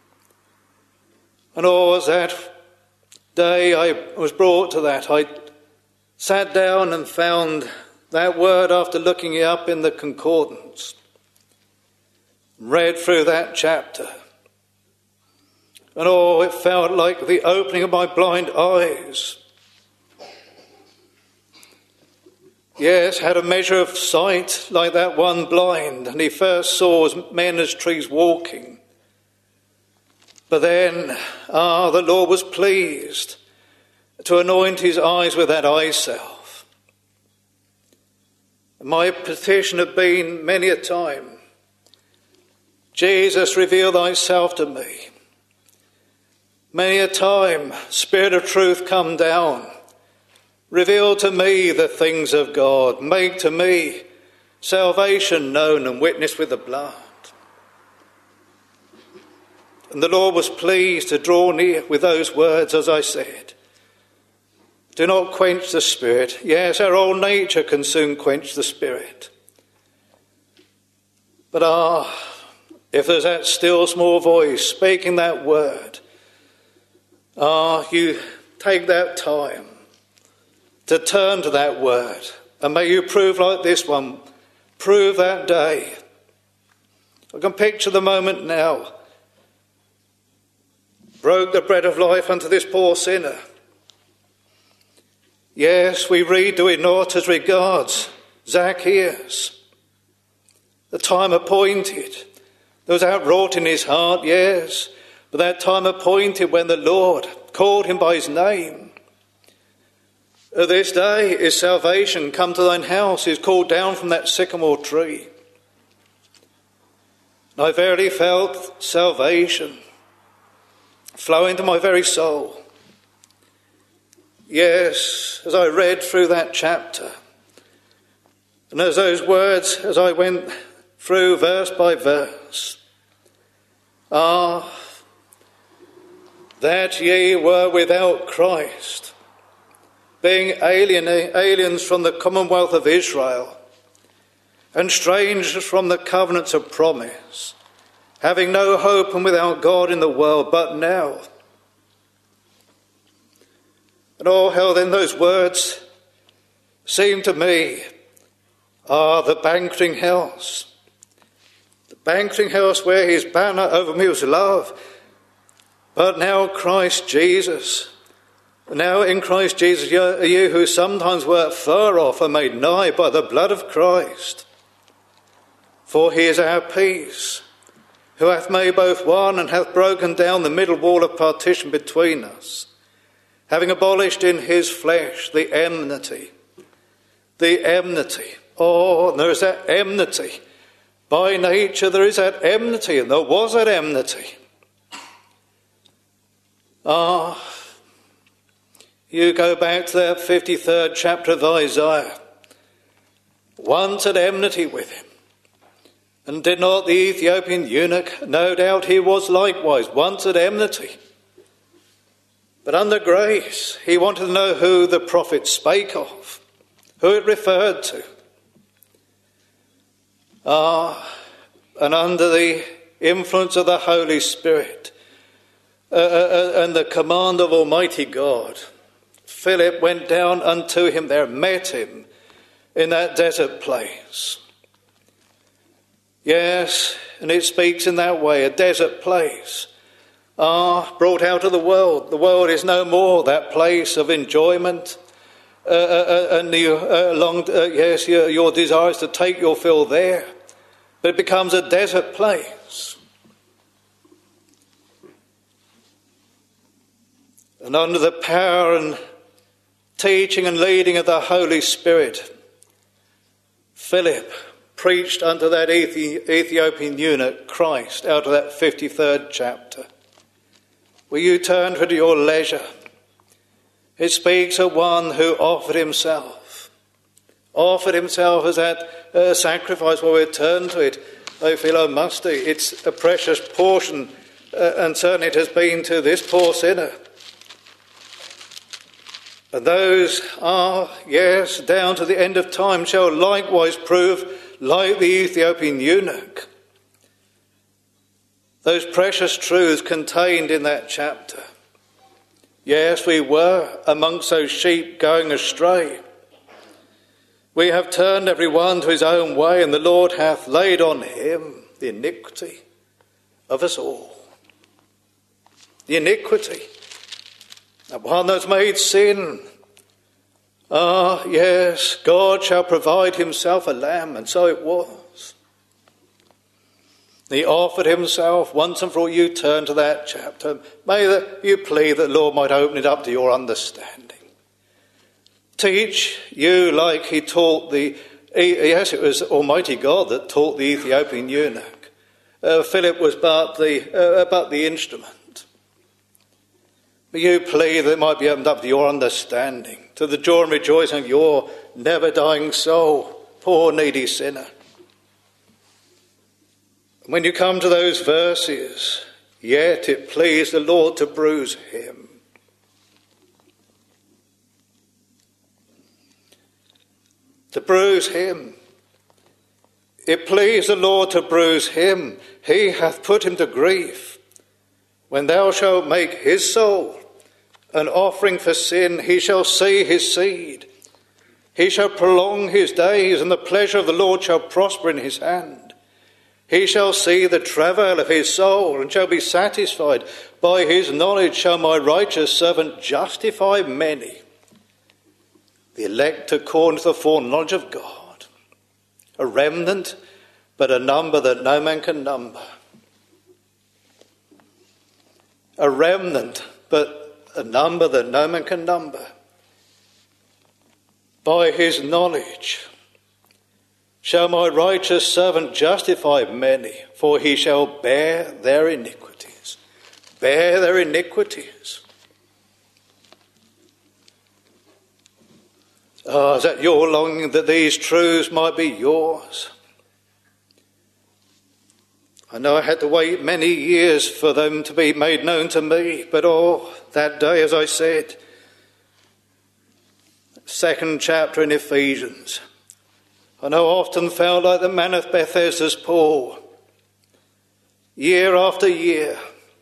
Speaker 2: And as that day I was brought to that, I sat down and found that word after looking it up in the concordance, read through that chapter, and it felt like the opening of my blind eyes. yes, had a measure of sight like that one blind, and he first saw men as trees walking. But then, the Lord was pleased to anoint his eyes with that eye salve. My petition had been many a time, Jesus, reveal thyself to me. Many a time, Spirit of truth, come down. Reveal to me the things of God. Make to me salvation known and witness with the blood. And the Lord was pleased to draw near with those words, as I said. Do not quench the Spirit. Yes, our old nature can soon quench the Spirit. But if there's that still small voice speaking that word, you take that time to turn to that word, and may you prove like this one, prove that day. I can picture the moment now. Broke the bread of life unto this poor sinner. Yes, we read, do we not, as regards Zacchaeus, the time appointed. There was outwrought in his heart, yes, but that time appointed when the Lord called him by his name. This day is salvation come to thine house, is called down from that sycamore tree. And I verily felt salvation flow into my very soul. Yes, as I read through that chapter, and as those words, as I went through verse by verse, that ye were without Christ, being aliens from the commonwealth of Israel, and strangers from the covenants of promise, having no hope and without God in the world, but now. And how then those words seem to me are the banqueting house. The banqueting house where his banner over me was love. But now Christ Jesus. Now in Christ Jesus, you who sometimes were far off are made nigh by the blood of Christ. For he is our peace, who hath made both one and hath broken down the middle wall of partition between us, having abolished in his flesh the enmity. The enmity. Oh, there is that enmity. By nature there is that enmity, and there was that enmity. You go back to that 53rd chapter of Isaiah. Once at enmity with him. And did not the Ethiopian eunuch, no doubt he was likewise, once at enmity. But under grace, he wanted to know who the prophet spake of, who it referred to. And under the influence of the Holy Spirit and the command of Almighty God, Philip went down unto him there, met him in that desert place. Yes, and it speaks in that way, a desert place. Brought out of the world. The world is no more that place of enjoyment and your desire is to take your fill there. But it becomes a desert place. And under the power and teaching and leading of the Holy Spirit, Philip preached unto that Ethiopian eunuch Christ out of that 53rd chapter. Will you turn to your leisure? It speaks of one who offered himself as that sacrifice. Well, we'll turn to it. I feel I must do. It's a precious portion, and certainly it has been to this poor sinner. And those yes, down to the end of time shall likewise prove like the Ethiopian eunuch. Those precious truths contained in that chapter. Yes, we were amongst those sheep going astray. We have turned every one to his own way, and the Lord hath laid on him the iniquity of us all. The iniquity. The one that's made sin Ah, yes, God shall provide himself a lamb, and so it was. He offered himself once and for all. You turn to that chapter. May you plead that the Lord might open it up to your understanding. Teach you like he taught yes, it was Almighty God that taught the Ethiopian eunuch. Philip was but the instrument. But you plead that it might be opened up to your understanding, to the joy and rejoicing of your never-dying soul, poor needy sinner. When you come to those verses, yet it pleased the Lord to bruise him. To bruise him. It pleased the Lord to bruise him. He hath put him to grief. When thou shalt make his soul an offering for sin, he shall see his seed. He shall prolong his days, and the pleasure of the Lord shall prosper in his hand. He shall see the travail of his soul, and shall be satisfied. By his knowledge shall my righteous servant justify many, the elect according to the foreknowledge of God. A remnant, but a number that no man can number. A remnant, but a number that no man can number. By his knowledge shall my righteous servant justify many, for he shall bear their iniquities. Bear their iniquities. Oh, is that your longing that these truths might be yours? I know I had to wait many years for them to be made known to me, but that day, as I said, second chapter in Ephesians, I know I often felt like the man of Bethesda's pool, year after year,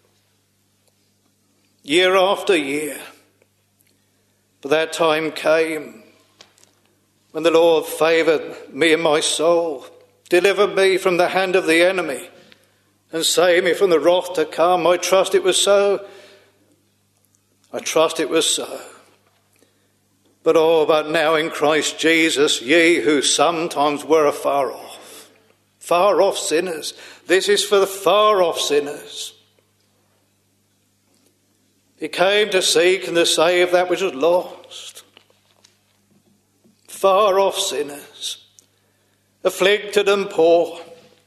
Speaker 2: year after year. But that time came when the Lord favoured me and my soul, delivered me from the hand of the enemy, and saved me from the wrath to come. I trust it was so. I trust it was so. But now in Christ Jesus, ye who sometimes were afar off sinners. This is for the far off sinners. He came to seek and to save that which was lost. Far off sinners, afflicted and poor,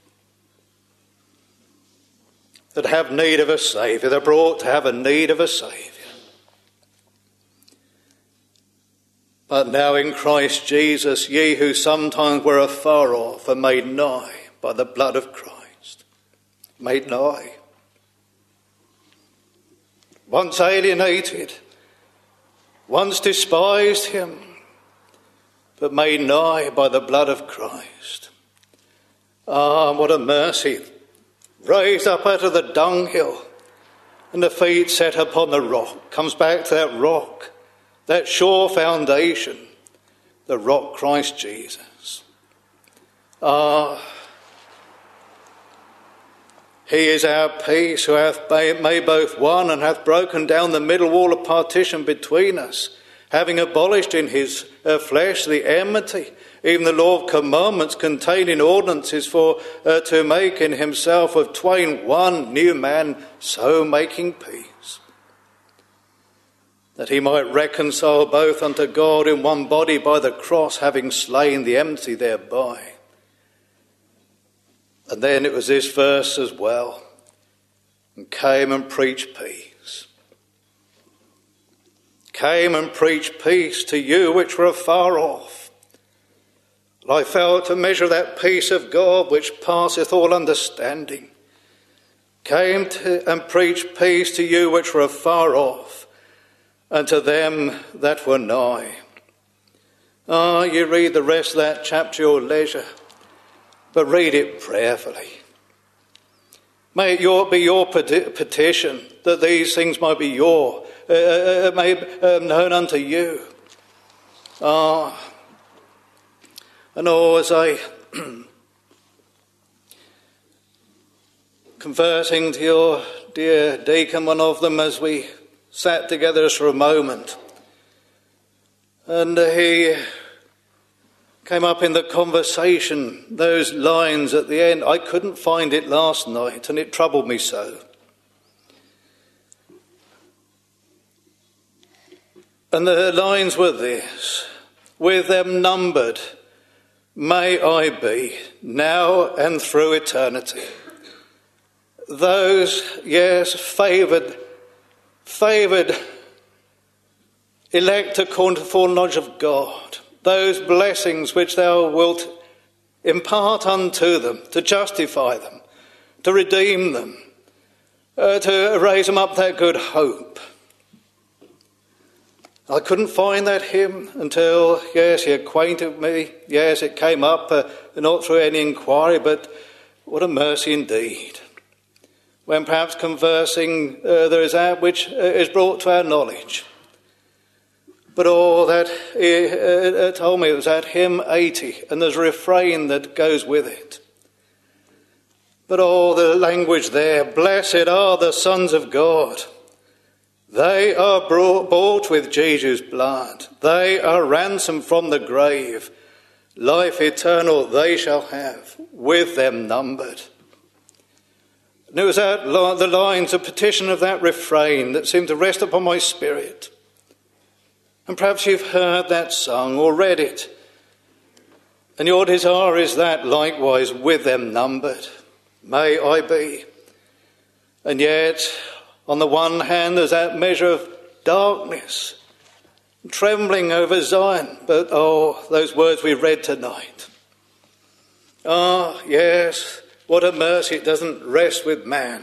Speaker 2: that have need of a Saviour. They're brought to have a need of a Saviour. But now in Christ Jesus, ye who sometimes were afar off are made nigh by the blood of Christ. Made nigh. Once alienated, once despised him, but made nigh by the blood of Christ. Ah, what a mercy. Raised up out of the dunghill, and the feet set upon the rock. Comes back to that rock, that sure foundation, the rock Christ Jesus. Ah, he is our peace, who hath made both one, and hath broken down the middle wall of partition between us, having abolished in his flesh the enmity, even the law of commandments contained in ordinances, for to make in himself of twain one new man, so making peace, that he might reconcile both unto God in one body by the cross, having slain the enmity thereby. And then it was this verse as well, and came and preached peace. Came and preached peace to you which were afar off. I felt to measure that peace of God which passeth all understanding. Came and preached peace to you which were afar off, and to them that were nigh. Ah, you read the rest of that chapter at your leisure, but read it prayerfully. May it be your petition that these things might be known unto you. And as I conversing to your dear deacon, one of them, as we sat together for a moment, And he came up in the conversation, those lines at the end. I couldn't find it last night, and it troubled me so. And the lines were this: with them numbered may I be, now and through eternity. Those, yes, favoured, elect according to the foreknowledge of God, those blessings which thou wilt impart unto them, to justify them, to redeem them, to raise them up that good hope. I couldn't find that hymn until, yes, he acquainted me. Yes, it came up, not through any inquiry, but what a mercy indeed. When perhaps conversing, there is that which is brought to our knowledge. But all that he told me, it was that hymn 80, and there's a refrain that goes with it. But all the language there: blessed are the sons of God. They are bought with Jesus' blood. They are ransomed from the grave. Life eternal they shall have, with them numbered. And it was the lines, a petition of that refrain that seemed to rest upon my spirit. And perhaps you've heard that sung or read it. And your desire is that likewise, with them numbered may I be. And yet, on the one hand, there's that measure of darkness, trembling over Zion. But, those words we read tonight. Yes, what a mercy it doesn't rest with man.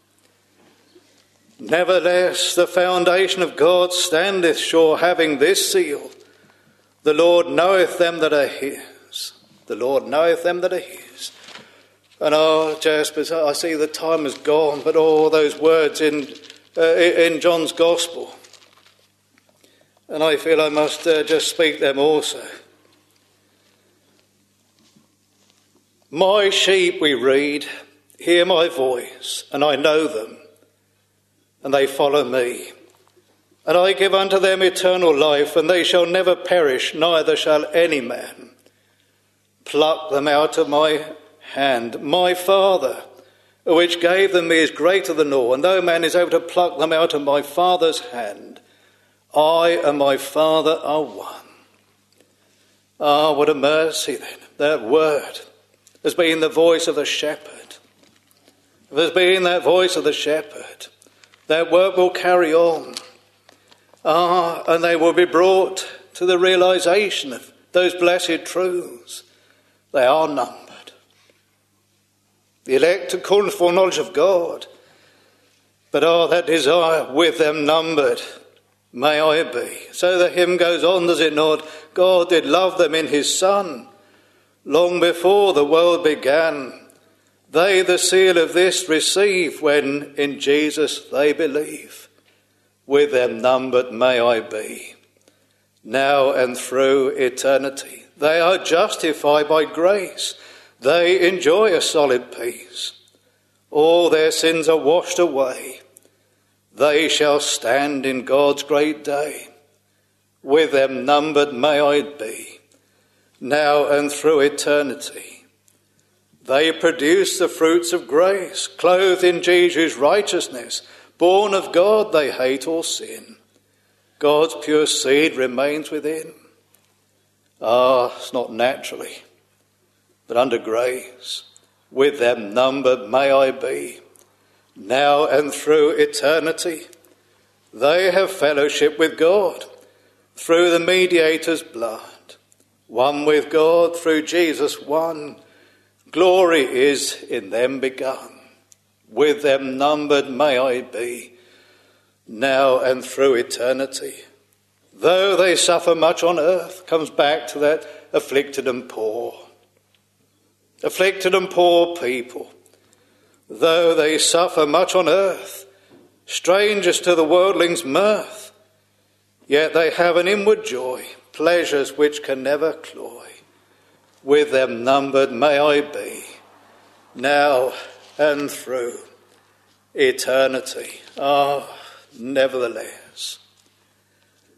Speaker 2: Nevertheless, the foundation of God standeth sure, having this seal: the Lord knoweth them that are his. The Lord knoweth them that are his. And Jasper, I see the time has gone, but all those words in John's Gospel, and I feel I must just speak them also. My sheep, we read, hear my voice, and I know them, and they follow me. And I give unto them eternal life, and they shall never perish, neither shall any man pluck them out of my hand. My Father, which gave them me, is greater than all, and no man is able to pluck them out of my Father's hand. I and my Father are one. What a mercy then. That word has been the voice of the shepherd. If there's been that voice of the shepherd, that work will carry on. And they will be brought to the realization of those blessed truths. They are numbered. The elect according to the foreknowledge of God. But that desire, with them numbered may I be. So the hymn goes on, does it not? God did love them in his Son, long before the world began. They the seal of this receive, when in Jesus they believe. With them numbered may I be, now and through eternity. They are justified by grace. They enjoy a solid peace. All their sins are washed away. They shall stand in God's great day. With them numbered may I be, now and through eternity. They produce the fruits of grace, clothed in Jesus' righteousness. Born of God, they hate all sin. God's pure seed remains within. It's not naturally, but under grace. With them numbered may I be, now and through eternity. They have fellowship with God through the mediator's blood. One with God through Jesus one. Glory is in them begun. With them numbered may I be, now and through eternity. Though they suffer much on earth, comes back to that afflicted and poor. Afflicted and poor people. Though they suffer much on earth, strangers to the worldling's mirth, yet they have an inward joy, pleasures which can never cloy. With them numbered may I be, now and through eternity. Nevertheless,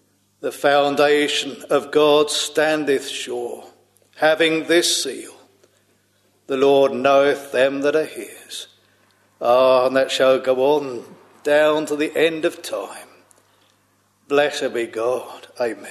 Speaker 2: The foundation of God standeth sure, having this seal, the Lord knoweth them that are his. And that shall go on down to the end of time. Blessed be God. Amen.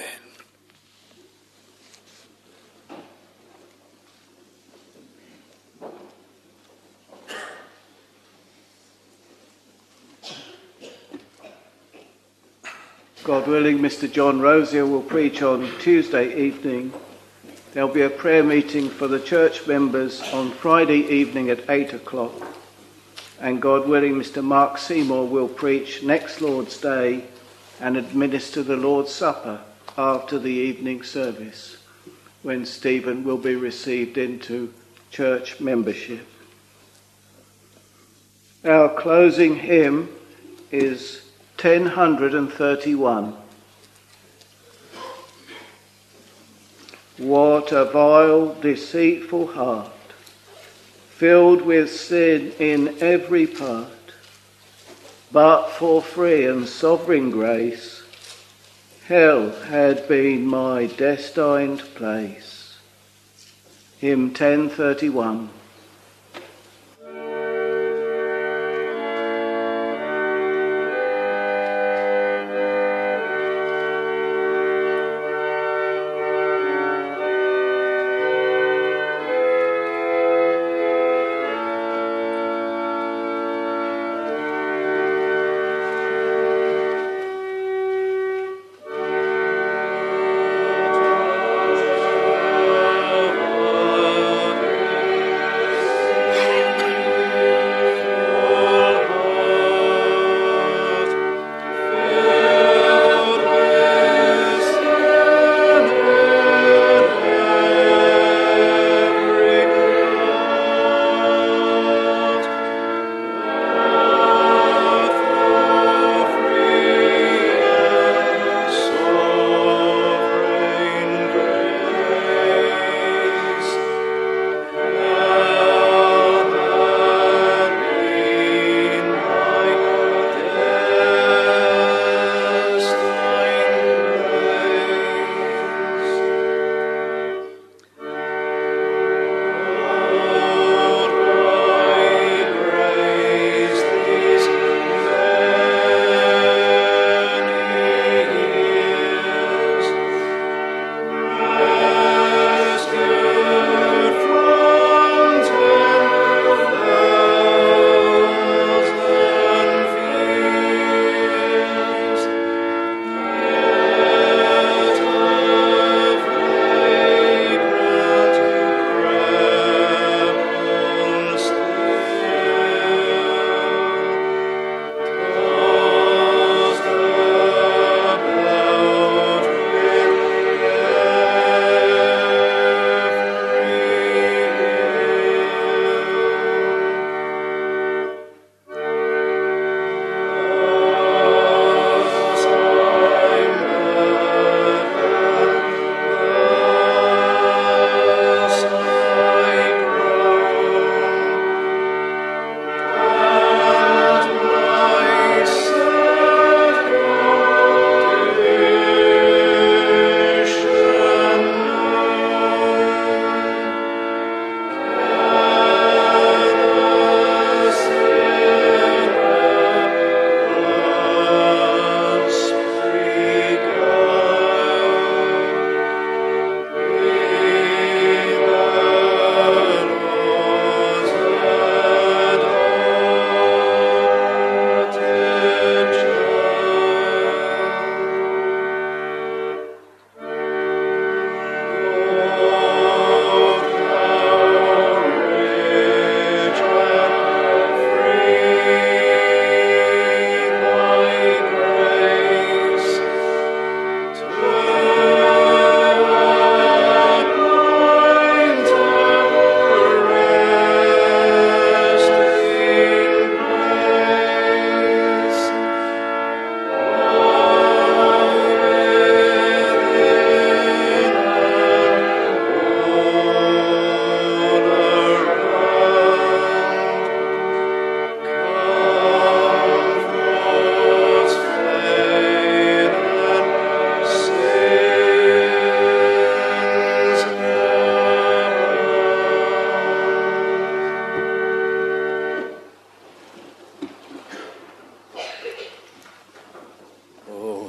Speaker 1: God willing, Mr. John Rosier will preach on Tuesday evening. There'll be a prayer meeting for the church members on Friday evening at 8 o'clock. And God willing, Mr. Mark Seymour will preach next Lord's Day and administer the Lord's Supper after the evening service, when Stephen will be received into church membership. Our closing hymn is 1031. What a vile, deceitful heart, filled with sin in every part, but for free and sovereign grace, hell had been my destined place. Hymn 1031.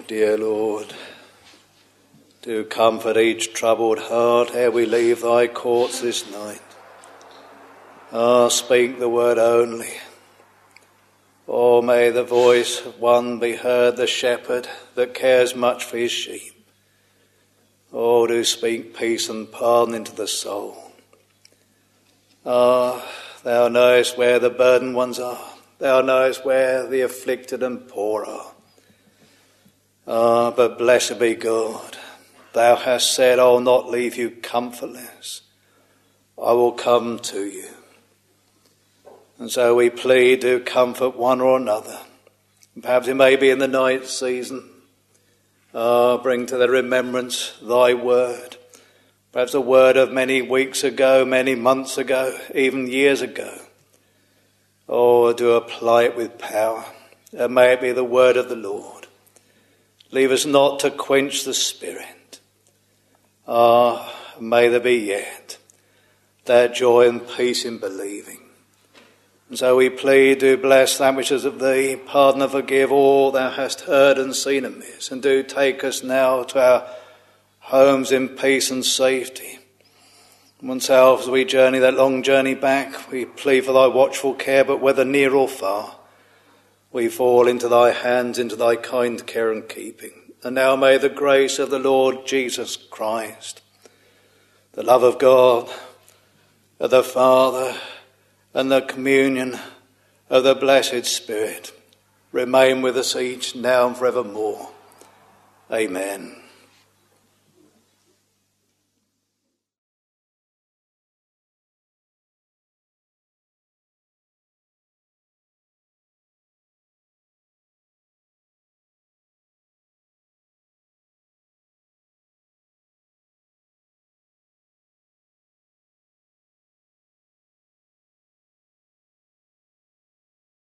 Speaker 2: Dear Lord, do comfort each troubled heart ere we leave thy courts this night. Speak the word only. Or may the voice of one be heard, the shepherd that cares much for his sheep. Oh, do speak peace and pardon into the soul. Thou knowest where the burdened ones are. Thou knowest where the afflicted and poor are. But blessed be God. Thou hast said, I will not leave you comfortless. I will come to you. And so we plead to comfort one or another. Perhaps it may be in the night season. Bring to the remembrance thy word. Perhaps a word of many weeks ago, many months ago, even years ago. Oh, do apply it with power. And may it be the word of the Lord. Leave us not to quench the spirit. May there be yet that joy and peace in believing. And so we plead, do bless that which is of thee, pardon and forgive all thou hast heard and seen amiss, and do take us now to our homes in peace and safety. Oneself, as we journey that long journey back, we plead for thy watchful care, but whether near or far, we fall into thy hands, into thy kind care and keeping. And now may the grace of the Lord Jesus Christ, the love of God, of the Father, and the communion of the blessed Spirit remain with us each now and forevermore. Amen.